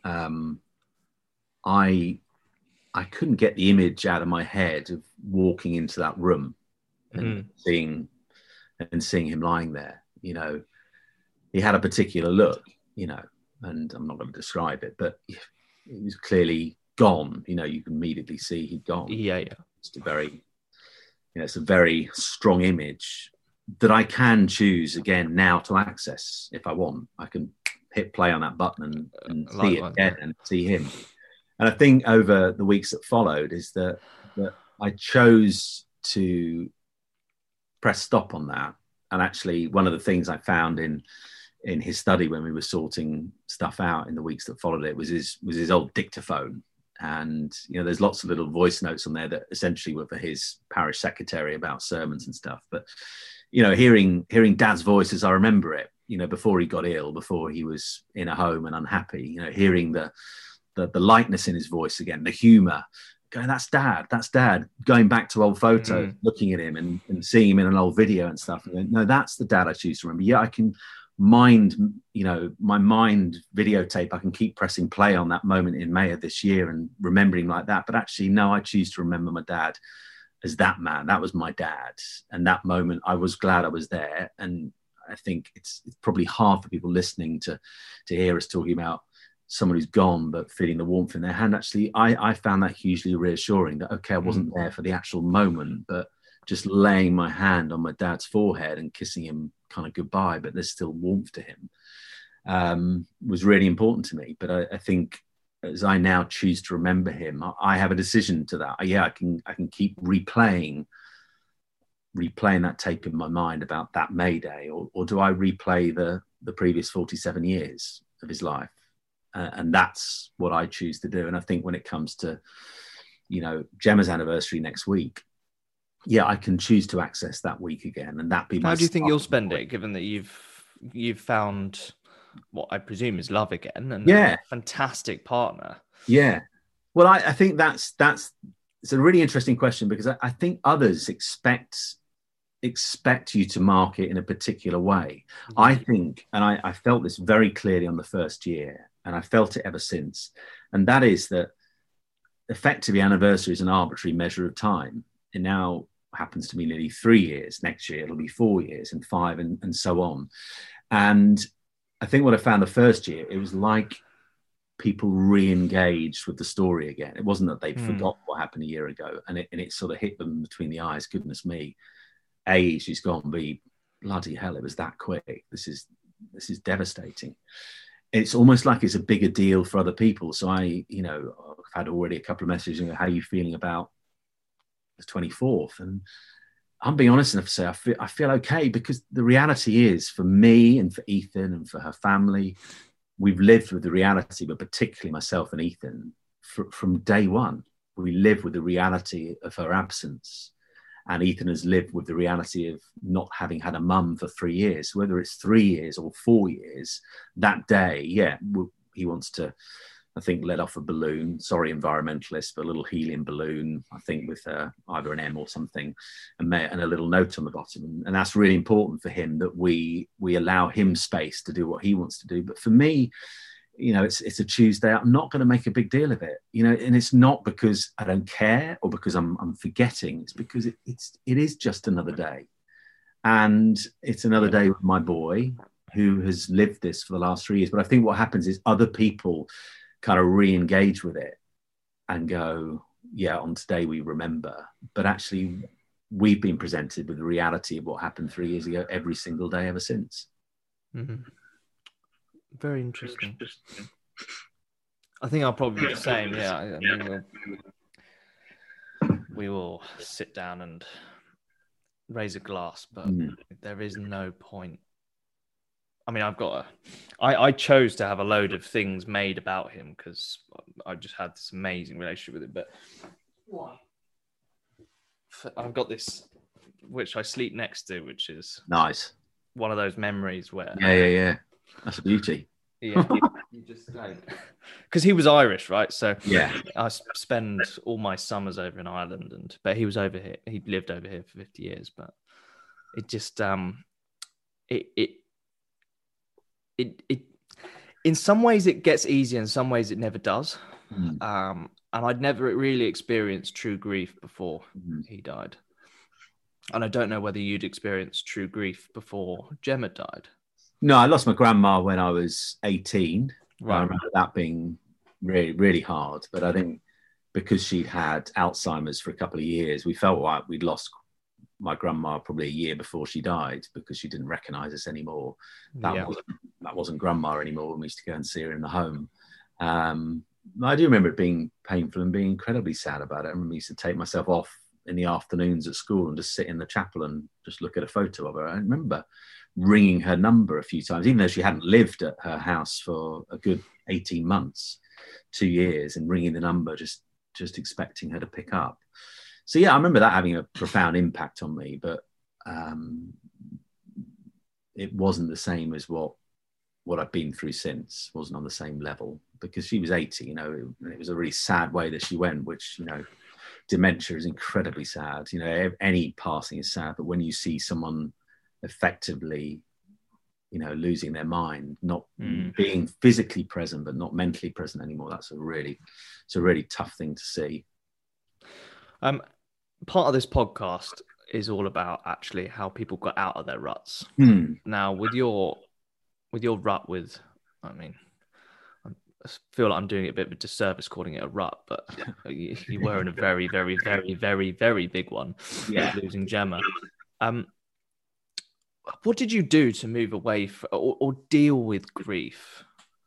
Speaker 2: I couldn't get the image out of my head of walking into that room and seeing him lying there. He had a particular look, and I'm not going to describe it, but he was clearly gone. You can immediately see he'd gone.
Speaker 1: Yeah.
Speaker 2: It's a very strong image that I can choose again now to access if I want. I can hit play on that button and see it again and see him. And I think over the weeks that followed is that I chose to press stop on that. And actually, one of the things I found in his study when we were sorting stuff out in the weeks that followed it was his old dictaphone. And, there's lots of little voice notes on there that essentially were for his parish secretary about sermons and stuff. But, hearing Dad's voice as I remember it, before he got ill, before he was in a home and unhappy, hearing the lightness in his voice again, the humor, going, that's Dad, going back to old photos, looking at him and seeing him in an old video and stuff. And going, no, that's the Dad I choose to remember. I can my mind videotape, I can keep pressing play on that moment in May of this year and remembering like that. But actually, no, I choose to remember my dad as that man. That was my dad. And that moment, I was glad I was there. And I think it's probably hard for people listening to hear us talking about someone who's gone, but feeling the warmth in their hand. Actually, I found that hugely reassuring that, okay, I wasn't there for the actual moment, but just laying my hand on my dad's forehead and kissing him kind of goodbye, but there's still warmth to him, was really important to me. But I think as I now choose to remember him, I have a decision to that. I can keep replaying that tape in my mind about that May Day, or do I replay the previous 47 years of his life? and that's what I choose to do. And I think when it comes to, Gemma's anniversary next week, yeah, I can choose to access that week again, and that be my.
Speaker 1: How do you think you'll spend it, given that you've found what I presume is love again, and a fantastic partner?
Speaker 2: Yeah, well, I think that's it's a really interesting question, because I think others expect you to mark it in a particular way. Mm-hmm. I think, and I felt this very clearly on the first year, and I felt it ever since, and that is that effectively anniversary is an arbitrary measure of time. It now happens to be nearly 3 years. Next year it'll be 4 years and 5 and so on. And I think what I found the first year, it was like people re-engaged with the story again. It wasn't that they'd forgot what happened a year ago, and it sort of hit them between the eyes. Goodness me, A, she's gone. B, bloody hell, it was that quick. This is devastating. It's almost like it's a bigger deal for other people. So I've had already a couple of messages, how are you feeling about the 24th? And I'm being honest enough to say I feel okay, because the reality is, for me and for Ethan and for her family, we've lived with the reality, but particularly myself and Ethan, from day one. We live with the reality of her absence. And Ethan has lived with the reality of not having had a mum for 3 years. Whether it's 3 years or 4 years, that day, he wants to, I think, let off a balloon. Sorry, environmentalists, but a little helium balloon, I think, with either an M or something, and a little note on the bottom. And that's really important for him, that we allow him space to do what he wants to do. But for me, it's a Tuesday. I'm not going to make a big deal of it, and it's not because I don't care or because I'm forgetting. It's because it is just another day, and it's another day with my boy, who has lived this for the last 3 years. But I think what happens is other people kind of re-engage with it and go, yeah, on today we remember. But actually, we've been presented with the reality of what happened 3 years ago every single day ever since.
Speaker 1: Mm-hmm. Very interesting. I think I'll probably be the same. Yeah, I mean, we will sit down and raise a glass, but there is no point. I mean, I chose to have a load of things made about him because I just had this amazing relationship with him. But I've got this, which I sleep next to, which is
Speaker 2: nice.
Speaker 1: One of those memories where
Speaker 2: yeah. That's a beauty.
Speaker 1: Yeah, you just don't. Because he was Irish, right? So
Speaker 2: yeah,
Speaker 1: I spend all my summers over in Ireland, but he was over here. He lived over here for 50 years, but it just it in some ways it gets easier, in some ways it never does. And I'd never really experienced true grief before he died, and I don't know whether you'd experienced true grief before Gemma died.
Speaker 2: No, I lost my grandma when I was 18.
Speaker 1: Right.
Speaker 2: I remember that being really, really hard. But I think because she'd had Alzheimer's for a couple of years, we felt like we'd lost my grandma probably a year before she died, because she didn't recognise us anymore. That wasn't grandma anymore when we used to go and see her in the home. I do remember it being painful and being incredibly sad about it. I remember I used to take myself off in the afternoons at school and just sit in the chapel and just look at a photo of her. I remember ringing her number a few times, even though she hadn't lived at her house for a good 18 months, 2 years, and ringing the number, just expecting her to pick up. So yeah, I remember that having a profound impact on me, but it wasn't the same as what I've been through since. It wasn't on the same level, because she was 80, it was a really sad way that she went, which, dementia is incredibly sad. Any passing is sad, but when you see someone effectively, losing their mind, not being physically present, but not mentally present anymore, it's a really tough thing to see.
Speaker 1: Part of this podcast is all about actually how people got out of their ruts. Now, with your rut, I feel like I'm doing it a bit of a disservice calling it a rut, but you were in a very, very, very, very, very big one, losing Gemma. What did you do to move away from, or deal with grief?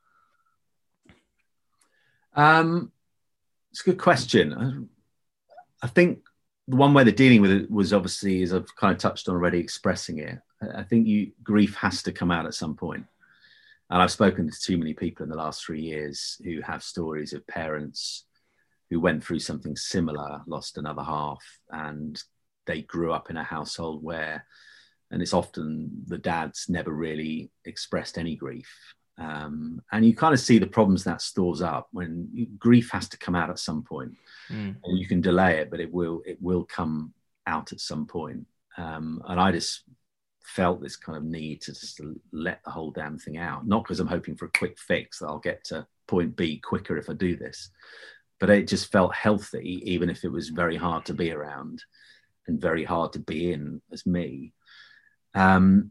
Speaker 2: It's a good question. I think the one way that dealing with it was, obviously, as I've kind of touched on already, expressing it. I think grief has to come out at some point. And I've spoken to too many people in the last 3 years who have stories of parents who went through something similar, lost another half, and they grew up in a household where, and it's often the dads never really expressed any grief. And you kind of see the problems that stores up when grief has to come out at some point. And you can delay it, but it will come out at some point. And I just felt this kind of need to just let the whole damn thing out, not because I'm hoping for a quick fix that I'll get to point B quicker if I do this, but it just felt healthy, even if it was very hard to be around and very hard to be in as me. But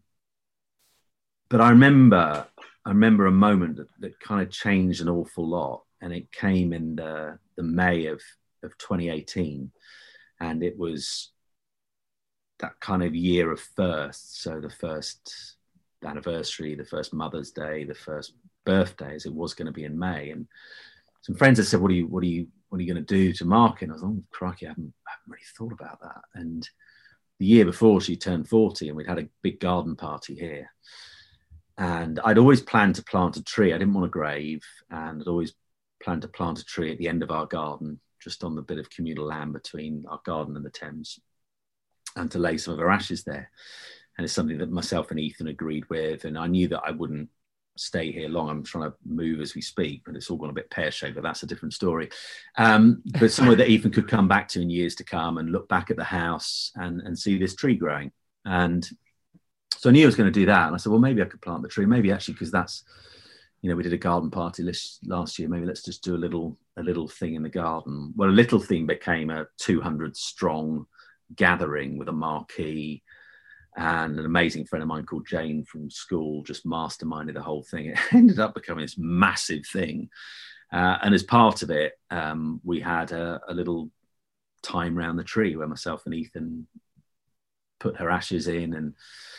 Speaker 2: I remember a moment that kind of changed an awful lot, and it came in the May of 2018, and it was that kind of year of firsts. So the first anniversary, the first Mother's Day, the first birthday, as it was going to be in May. And some friends had said, "What are you going to do to mark it?" And I was like, "Oh, crikey, I haven't really thought about that." And the year before, she turned 40, and we'd had a big garden party here. And I'd always planned to plant a tree. I didn't want a grave, and I'd always planned to plant a tree at the end of our garden, just on the bit of communal land between our garden and the Thames, and to lay some of her ashes there. And it's something that myself and Ethan agreed with. And I knew that I wouldn't stay here long. I'm trying to move as we speak, but it's all gone a bit pear-shaped, but that's a different story. But somewhere that Ethan could come back to in years to come and look back at the house and see this tree growing. And so I knew I was going to do that. And I said, well, maybe I could plant the tree. Maybe actually, because that's, we did a garden party last year. Maybe let's just do a little thing in the garden. Well, a little thing became a 200 strong gathering with a marquee, and an amazing friend of mine called Jane from school just masterminded the whole thing. It ended up becoming this massive thing. And as part of it, we had a little time around the tree where myself and Ethan put her ashes in, and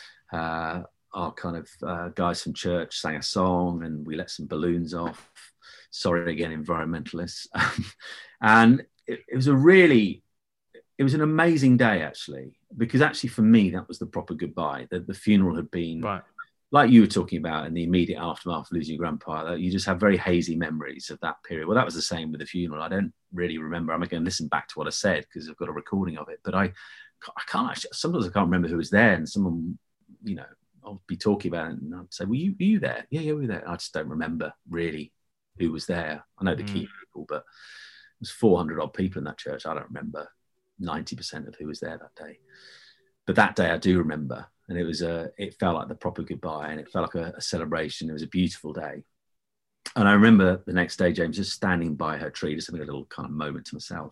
Speaker 2: our kind of guys from church sang a song, and we let some balloons off. Sorry again, environmentalists. And it was an amazing day, actually, because actually for me, that was the proper goodbye. The funeral had been, right, like you were talking about, in the immediate aftermath of losing your grandpa. You just have very hazy memories of that period. Well, that was the same with the funeral. I don't really remember. I'm going to listen back to what I said because I've got a recording of it. But I can't actually, sometimes I can't remember who was there. And someone, I'll be talking about it and I'd say, were you there? Yeah, we were there. I just don't remember really who was there. I know the key people, but it was 400 odd people in that church. I don't remember 90% of who was there that day. But that day I do remember, and it felt like the proper goodbye, and it felt like a celebration. It was a beautiful day. And I remember the next day, James, just standing by her tree, just having a little kind of moment to myself.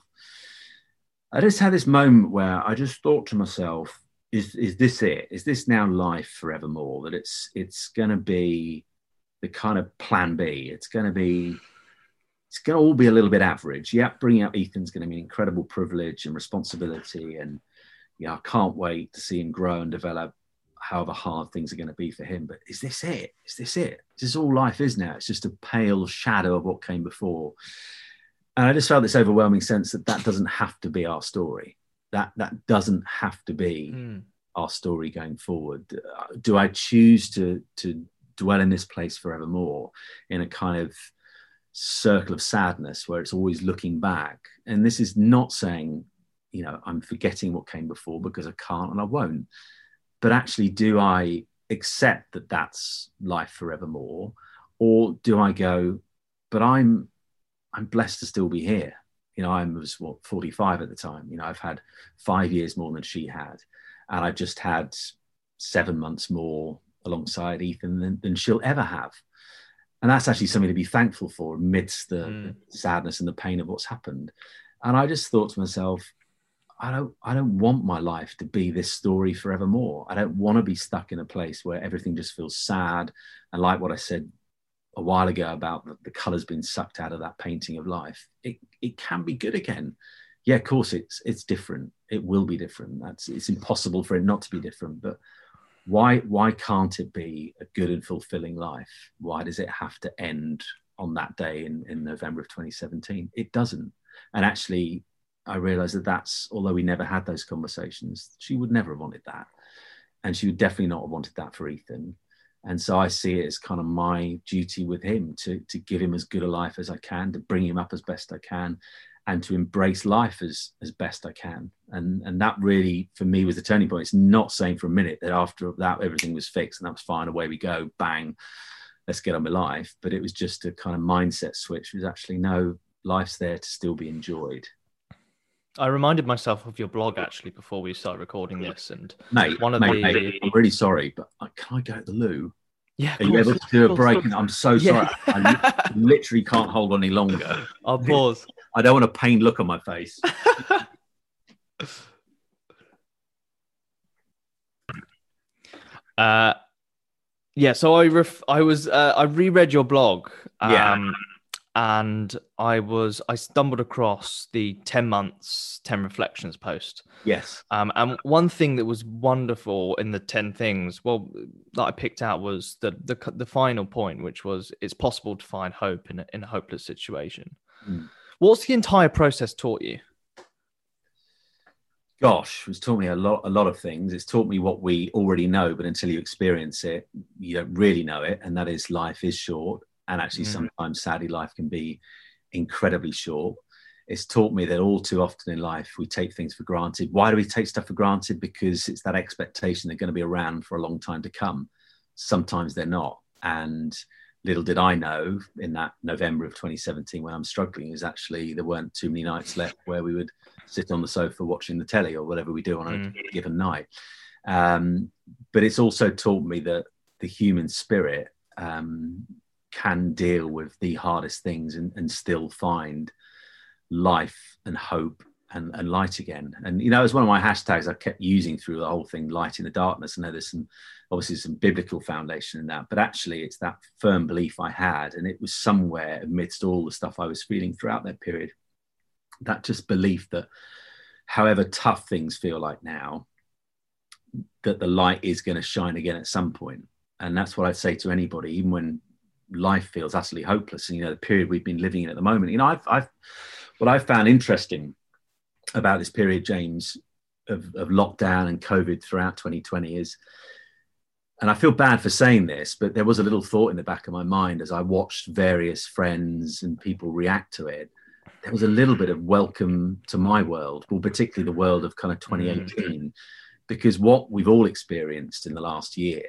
Speaker 2: I just had this moment where I just thought to myself, is this it? Is this now life forevermore? That it's going to be the kind of plan B. It's going to all be a little bit average. Yeah, bringing up Ethan's going to be an incredible privilege and responsibility. And I can't wait to see him grow and develop, however hard things are going to be for him. But is this it? Is this all life is now? It's just a pale shadow of what came before. And I just felt this overwhelming sense that doesn't have to be our story. That doesn't have to be our story going forward. Do I choose to dwell in this place forevermore in a kind of circle of sadness where it's always looking back? And this is not saying, I'm forgetting what came before, because I can't and I won't. But actually, do I accept that that's life forevermore? Or do I go, but I'm blessed to still be here. I was 45 at the time. I've had 5 years more than she had. And I've just had 7 months more alongside Ethan than she'll ever have. And that's actually something to be thankful for amidst the sadness and the pain of what's happened. And I just thought to myself, I don't want my life to be this story forevermore. I don't want to be stuck in a place where everything just feels sad. And like what I said a while ago about the colours being sucked out of that painting of life, it can be good again. Yeah, of course it's different. It will be different. It's impossible for it not to be different. But why can't it be a good and fulfilling life? Why does it have to end on that day in November of 2017? It doesn't. And actually, I realized that's, although we never had those conversations, she would never have wanted that. And she would definitely not have wanted that for Ethan. And so I see it as kind of my duty with him to give him as good a life as I can, to bring him up as best I can, and to embrace life as best I can. And that really, for me, was the turning point. It's not saying for a minute that after that, everything was fixed and that was fine, away we go, bang, let's get on with life. But it was just a kind of mindset switch. It was actually, no, life's there to still be enjoyed.
Speaker 1: I reminded myself of your blog actually before we started recording this, and
Speaker 2: mate, I'm really sorry, but can I go to the loo?
Speaker 1: Yeah,
Speaker 2: are you able to do a break? And I'm so sorry. I literally can't hold on any longer.
Speaker 1: I'll pause.
Speaker 2: I don't want a pained look on my face.
Speaker 1: So I reread your blog. And I stumbled across the 10 months, 10 reflections post.
Speaker 2: Yes.
Speaker 1: And one thing that was wonderful in the 10 things, that I picked out was the final point, which was it's possible to find hope in a hopeless situation. Mm. What's the entire process taught you?
Speaker 2: Gosh, it's taught me a lot of things. It's taught me what we already know, but until you experience it, you don't really know it. And that is, life is short. And actually, sometimes, sadly, life can be incredibly short. It's taught me that all too often in life, we take things for granted. Why do we take stuff for granted? Because it's that expectation they're going to be around for a long time to come. Sometimes they're not. And little did I know, in that November of 2017, when I'm struggling, is actually there weren't too many nights left where we would sit on the sofa watching the telly or whatever we do on a given night. But it's also taught me that the human spirit can deal with the hardest things and still find life and hope and light again. And, you know, it's one of my hashtags I kept using through the whole thing, light in the darkness. I know there's obviously some biblical foundation in that, but actually it's that firm belief I had. And it was somewhere amidst all the stuff I was feeling throughout that period, that just belief that however tough things feel like now, that the light is going to shine again at some point. And that's what I'd say to anybody, even when life feels utterly hopeless. And, you know, the period we've been living in at the moment, you know, what I've found interesting about this period, James, of lockdown and COVID throughout 2020 is, and I feel bad for saying this, but there was a little thought in the back of my mind as I watched various friends and people react to it. There was a little bit of welcome to my world, well, particularly the world of kind of 2018, because what we've all experienced in the last year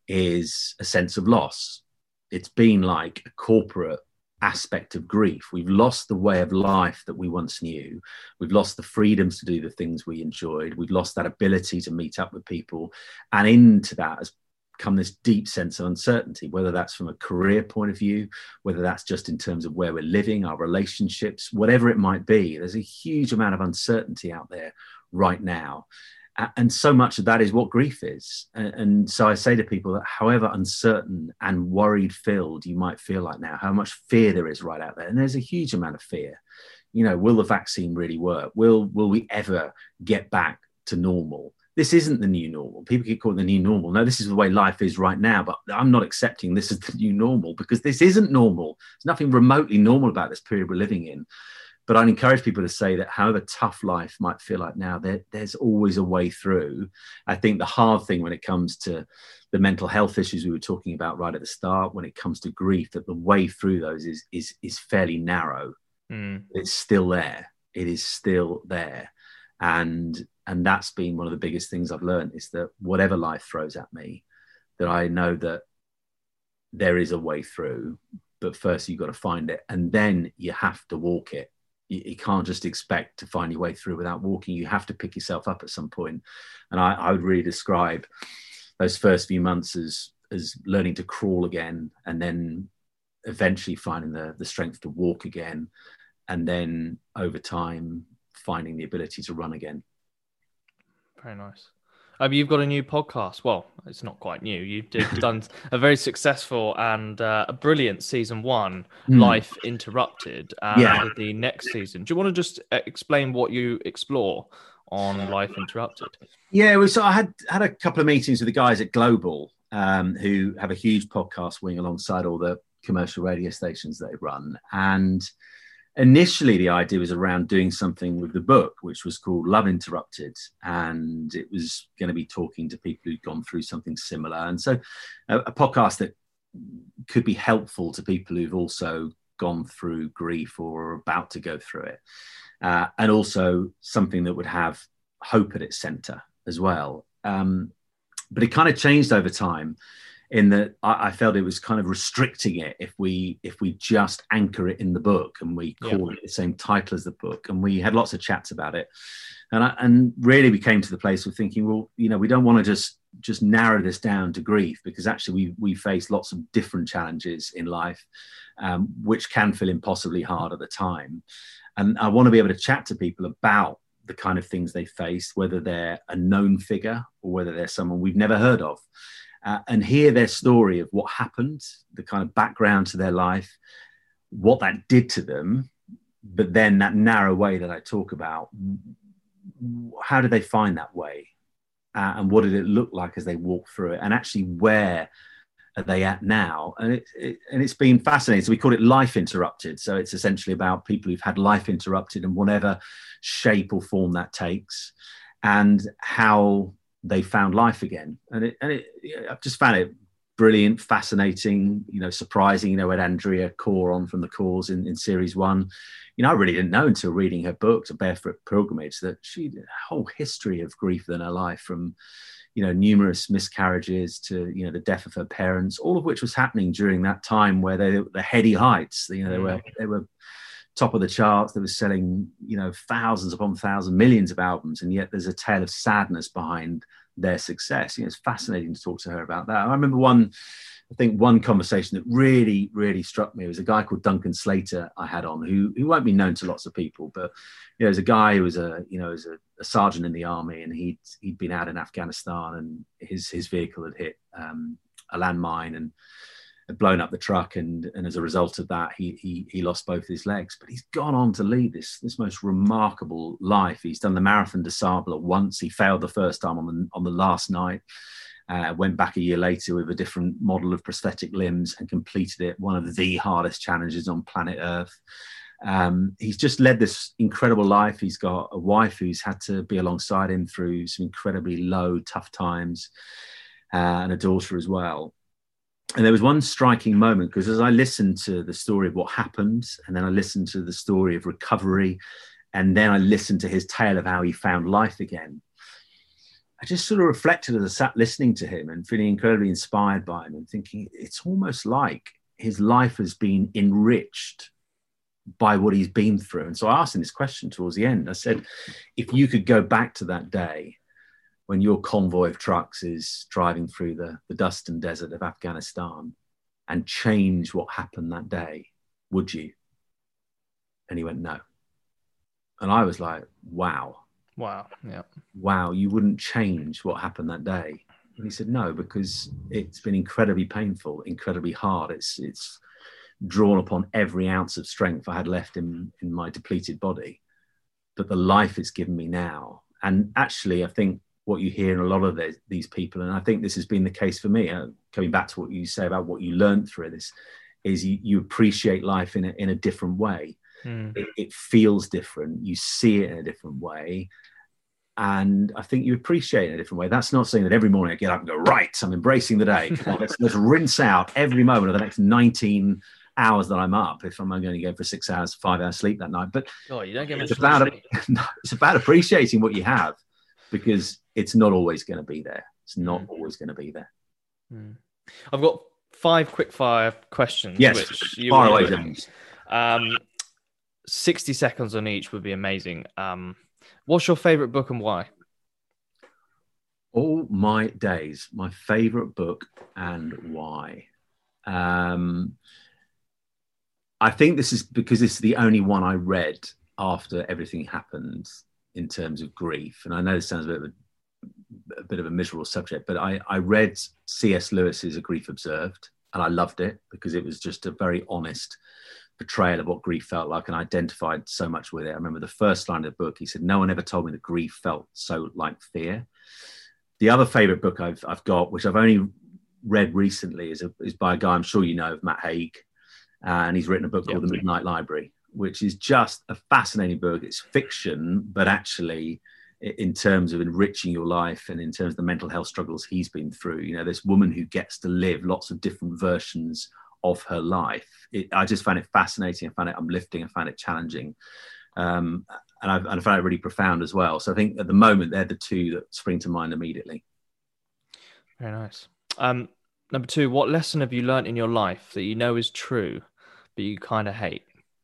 Speaker 2: is a sense of loss. It's been like a corporate aspect of grief. We've lost the way of life that we once knew. We've lost the freedoms to do the things we enjoyed. We've lost that ability to meet up with people. And into that has come this deep sense of uncertainty, whether that's from a career point of view, whether that's just in terms of where we're living, our relationships, whatever it might be. There's a huge amount of uncertainty out there right now. And so much of that is what grief is. And so I say to people that however uncertain and worried filled you might feel like now, how much fear there is right out there. And there's a huge amount of fear. You know, will the vaccine really work? Will we ever get back to normal? This isn't the new normal. People keep calling it the new normal. No, this is the way life is right now, but I'm not accepting this is the new normal because this isn't normal. There's nothing remotely normal about this period we're living in. But I'd encourage people to say that however tough life might feel like now, there's always a way through. I think the hard thing when it comes to the mental health issues we were talking about right at the start, when it comes to grief, that the way through those is fairly narrow. It's still there. It is still there. And that's been one of the biggest things I've learned, is that whatever life throws at me, that I know that there is a way through, but first you've got to find it and then you have to walk it. You can't just expect to find your way through without walking. You have to pick yourself up at some point. And I would really describe those first few months as learning to crawl again, and then eventually finding the strength to walk again. And then over time, finding the ability to run again.
Speaker 1: Very nice. You've got a new podcast. Well, it's not quite new. You've done a very successful and a brilliant season 1, Life Interrupted. The next season. Do you want to just explain what you explore on Life Interrupted?
Speaker 2: Yeah, so I had a couple of meetings with the guys at Global, who have a huge podcast wing alongside all the commercial radio stations they run. And initially the idea was around doing something with the book, which was called Love Interrupted, and it was going to be talking to people who'd gone through something similar. And so a podcast that could be helpful to people who've also gone through grief or are about to go through it, and also something that would have hope at its center as well. But it kind of changed over time, in that I felt it was kind of restricting it if we just anchor it in the book and we call it the same title as the book. And we had lots of chats about it, and really we came to the place of thinking, well, you know, we don't want to just narrow this down to grief, because actually we face lots of different challenges in life, which can feel impossibly hard at the time. And I want to be able to chat to people about the kind of things they face, whether they're a known figure or whether they're someone we've never heard of. And hear their story of what happened, the kind of background to their life, what that did to them, but then that narrow way that I talk about, how did they find that way? And what did it look like as they walked through it? And actually, where are they at now? And it's been fascinating. So we call it Life Interrupted. So it's essentially about people who've had life interrupted in whatever shape or form that takes, and how they found life again. And I've just found it brilliant, fascinating, you know, surprising. You know, we had Andrea Corr on from The Cause in series 1. You know, I really didn't know until reading her book, A Barefoot Pilgrimage, that she had a whole history of grief in her life, from, you know, numerous miscarriages to, you know, the death of her parents, all of which was happening during that time where the heady heights, you know, they were top of the charts. They were selling, you know, thousands upon thousands, millions of albums, and yet there's a tale of sadness behind their success. You know, it's fascinating to talk to her about that. I remember one conversation that really, really struck me. It was a guy called Duncan Slater I had on, who won't be known to lots of people, but, you know, there's a guy who was a sergeant in the army, and he'd been out in Afghanistan, and his vehicle had hit a landmine and had blown up the truck, and as a result of that, he lost both his legs. But he's gone on to lead this most remarkable life. He's done the Marathon des Sables once. He failed the first time on the last night. Went back a year later with a different model of prosthetic limbs and completed it. One of the hardest challenges on planet Earth. He's just led this incredible life. He's got a wife who's had to be alongside him through some incredibly low, tough times, and a daughter as well. And there was one striking moment, because as I listened to the story of what happened, and then I listened to the story of recovery, and then I listened to his tale of how he found life again, I just sort of reflected as I sat listening to him and feeling incredibly inspired by him, and thinking it's almost like his life has been enriched by what he's been through. And so I asked him this question towards the end. I said, if you could go back to that day when your convoy of trucks is driving through the dust and desert of Afghanistan, and change what happened that day, would you? And he went, no. And I was like, wow.
Speaker 1: Wow. Yeah.
Speaker 2: Wow, you wouldn't change what happened that day? And he said, no, because it's been incredibly painful, incredibly hard. It's drawn upon every ounce of strength I had left in my depleted body. But the life it's given me now. And actually, I think what you hear in a lot of these people, and I think this has been the case for me, coming back to what you say about what you learned through this, is you appreciate life in a different way. It feels different. You see it in a different way. And I think you appreciate it in a different way. That's not saying that every morning I get up and go, right, I'm embracing the day. Come on, let's rinse out every moment of the next 19 hours that I'm up, if I'm only going to go for 6 hours, 5 hours sleep that night. But
Speaker 1: you don't get much
Speaker 2: it's about appreciating what you have, because it's not always going to be there. It's not always going to be there.
Speaker 1: I've got 5 quick fire questions.
Speaker 2: Yes,
Speaker 1: which
Speaker 2: fire away, James.
Speaker 1: 60 seconds on each would be amazing. What's your favorite book and why?
Speaker 2: All My Days, my favorite book and why. I think this is because it's the only one I read after everything happened in terms of grief. And I know this sounds a bit of a miserable subject, but I read C.S. Lewis's A Grief Observed, and I loved it because it was just a very honest portrayal of what grief felt like, and I identified so much with it. I remember the first line of the book, he said, no one ever told me that grief felt so like fear. The other favorite book I've got, which I've only read recently, is by a guy I'm sure you know, Matt Haig, and he's written a book called The Midnight Library. which is just a fascinating book. It's fiction, but actually, in terms of enriching your life and in terms of the mental health struggles he's been through, this woman who gets to live lots of different versions of her life. I just found it fascinating. I found it uplifting. I found it challenging. And I found it really profound as well. So I think at the moment, they're the two that spring to mind immediately.
Speaker 1: Very nice. Number 2, what lesson have you learned in your life that you know is true, but you kind of hate?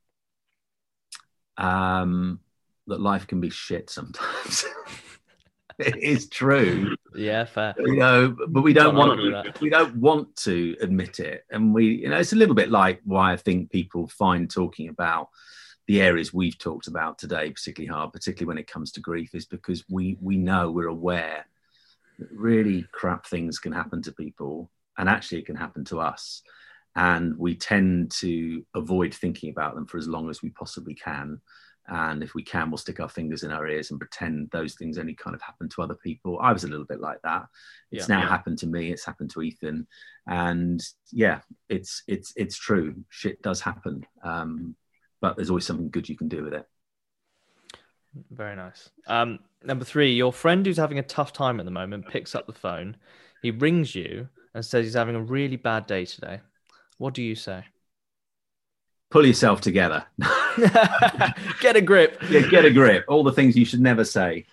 Speaker 2: That life can be shit sometimes. It is true.
Speaker 1: Yeah, fair.
Speaker 2: But we don't want to admit it. And it's a little bit like why I think people find talking about the areas we've talked about today particularly hard, particularly when it comes to grief, is because we're aware that really crap things can happen to people, and actually it can happen to us. And we tend to avoid thinking about them for as long as we possibly can. And if we can, we'll stick our fingers in our ears and pretend those things only kind of happen to other people. I was a little bit like that. It's now happened to me. It's happened to Ethan. And yeah, it's true. Shit does happen. But there's always something good you can do with it.
Speaker 1: Very nice. Number 3, your friend who's having a tough time at the moment picks up the phone. He rings you and says he's having a really bad day today. What do you say?
Speaker 2: Pull yourself together.
Speaker 1: Get a grip.
Speaker 2: Yeah, get a grip. All the things you should never say.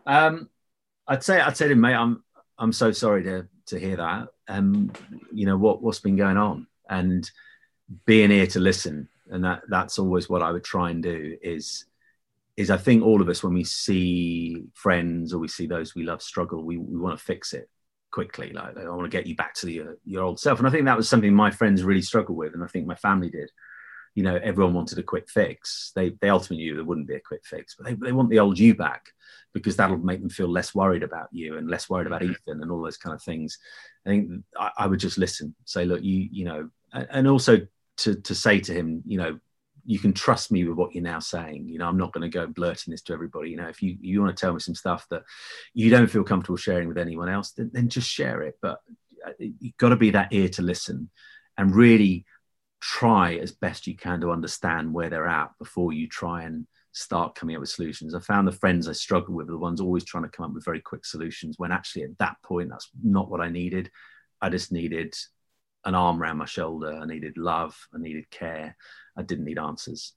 Speaker 2: I'd say to him, mate, I'm so sorry to hear that. What's been going on, and being here to listen. And that's always what I would try and do is I think all of us, when we see friends or we see those we love struggle, we want to fix it quickly. Like, I want to get you back to your old self. And I think that was something my friends really struggled with. And I think my family did. Everyone wanted a quick fix. They ultimately knew there wouldn't be a quick fix, but they want the old you back, because that'll make them feel less worried about you and less worried about Ethan and all those kind of things. I think I would just listen, say, look, and also to say to him, you can trust me with what you're now saying. I'm not going to go blurting this to everybody. If you want to tell me some stuff that you don't feel comfortable sharing with anyone else, then just share it. But you've got to be that ear to listen and really try as best you can to understand where they're at before you try and start coming up with solutions. I found the friends I struggle with are the ones always trying to come up with very quick solutions, when actually at that point, that's not what I needed. I just needed an arm around my shoulder. I needed love. I needed care. I didn't need answers.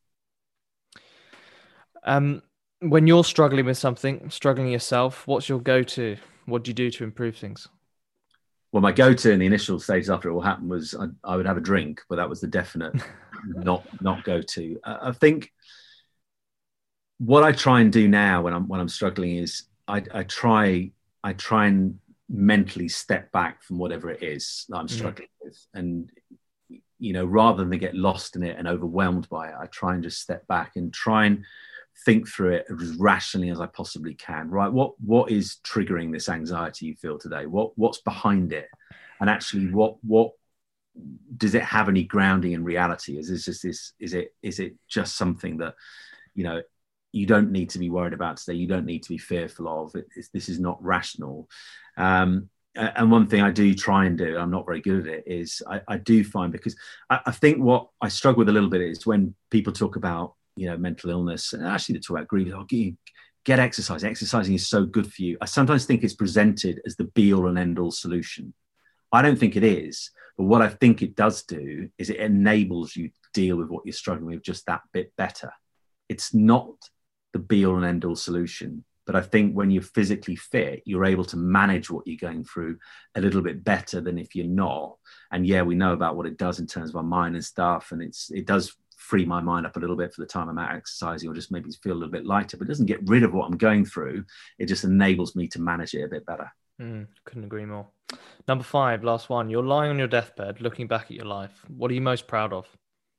Speaker 1: When you're struggling with something, struggling yourself, what's your go-to? What do you do to improve things?
Speaker 2: Well, my go-to in the initial stages after it all happened was I would have a drink, but that was the definite not go-to. I think what I try and do now when I'm struggling is I try and mentally step back from whatever it is that I'm struggling with, and rather than get lost in it and overwhelmed by it, I try and just step back and try and think through it as rationally as I possibly can. Right, what is triggering this anxiety you feel today? What's behind it? And actually, what does it have any grounding in reality? Is it just something that you don't need to be worried about today? You don't need to be fearful of. This is not rational. And one thing I do try and do, I'm not very good at it, is I do find, because I think what I struggle with a little bit is when people talk about mental illness, and actually they talk about grief, get exercise. Exercising is so good for you. I sometimes think it's presented as the be all and end all solution. I don't think it is, but what I think it does do is it enables you to deal with what you're struggling with just that bit better. It's not the be all and end all solution, but I think when you're physically fit, you're able to manage what you're going through a little bit better than if you're not. And yeah, we know about what it does in terms of our mind and stuff, and it does free my mind up a little bit for the time I'm out exercising, or just maybe feel a little bit lighter, but it doesn't get rid of what I'm going through. It just enables me to manage it a bit better.
Speaker 1: Couldn't agree more. Number 5, last one. You're lying on your deathbed, looking back at your life. What are you most proud of?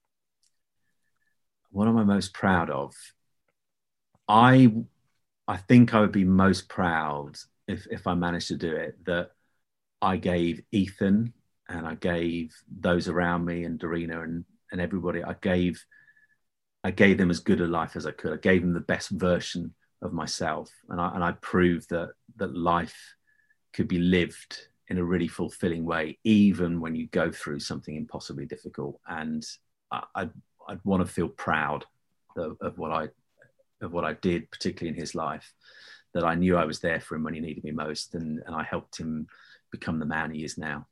Speaker 2: What am I most proud of? I think I would be most proud if I managed to do it, that I gave Ethan and I gave those around me and Dorina and everybody, I gave them as good a life as I could. I gave them the best version of myself. And I proved that life could be lived in a really fulfilling way, even when you go through something impossibly difficult. And I'd want to feel proud of what I did, particularly in his life, that I knew I was there for him when he needed me most, and I helped him become the man he is now.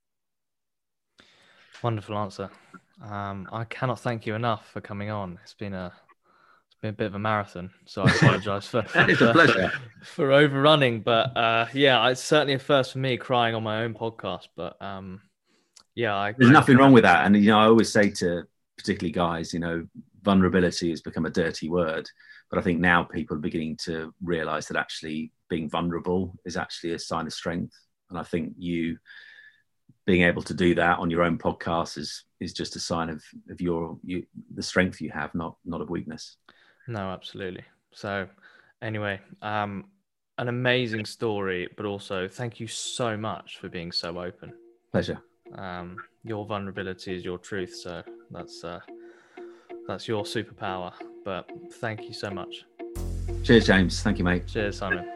Speaker 1: Wonderful answer. I cannot thank you enough for coming on. It's been a bit of a marathon, so I apologise for
Speaker 2: It's a pleasure
Speaker 1: for overrunning. But yeah, it's certainly a first for me crying on my own podcast. But yeah,
Speaker 2: there's nothing wrong with that. And I always say to particularly guys, vulnerability has become a dirty word, but I think now people are beginning to realise that actually being vulnerable is actually a sign of strength. And I think you being able to do that on your own podcast is just a sign of the strength you have, not of weakness.
Speaker 1: No, absolutely. So anyway, an amazing story, but also thank you so much for being so open.
Speaker 2: Pleasure.
Speaker 1: Your vulnerability is your truth, so that's your superpower. But thank you so much.
Speaker 2: Cheers, James. Thank you, mate.
Speaker 1: Cheers, Simon.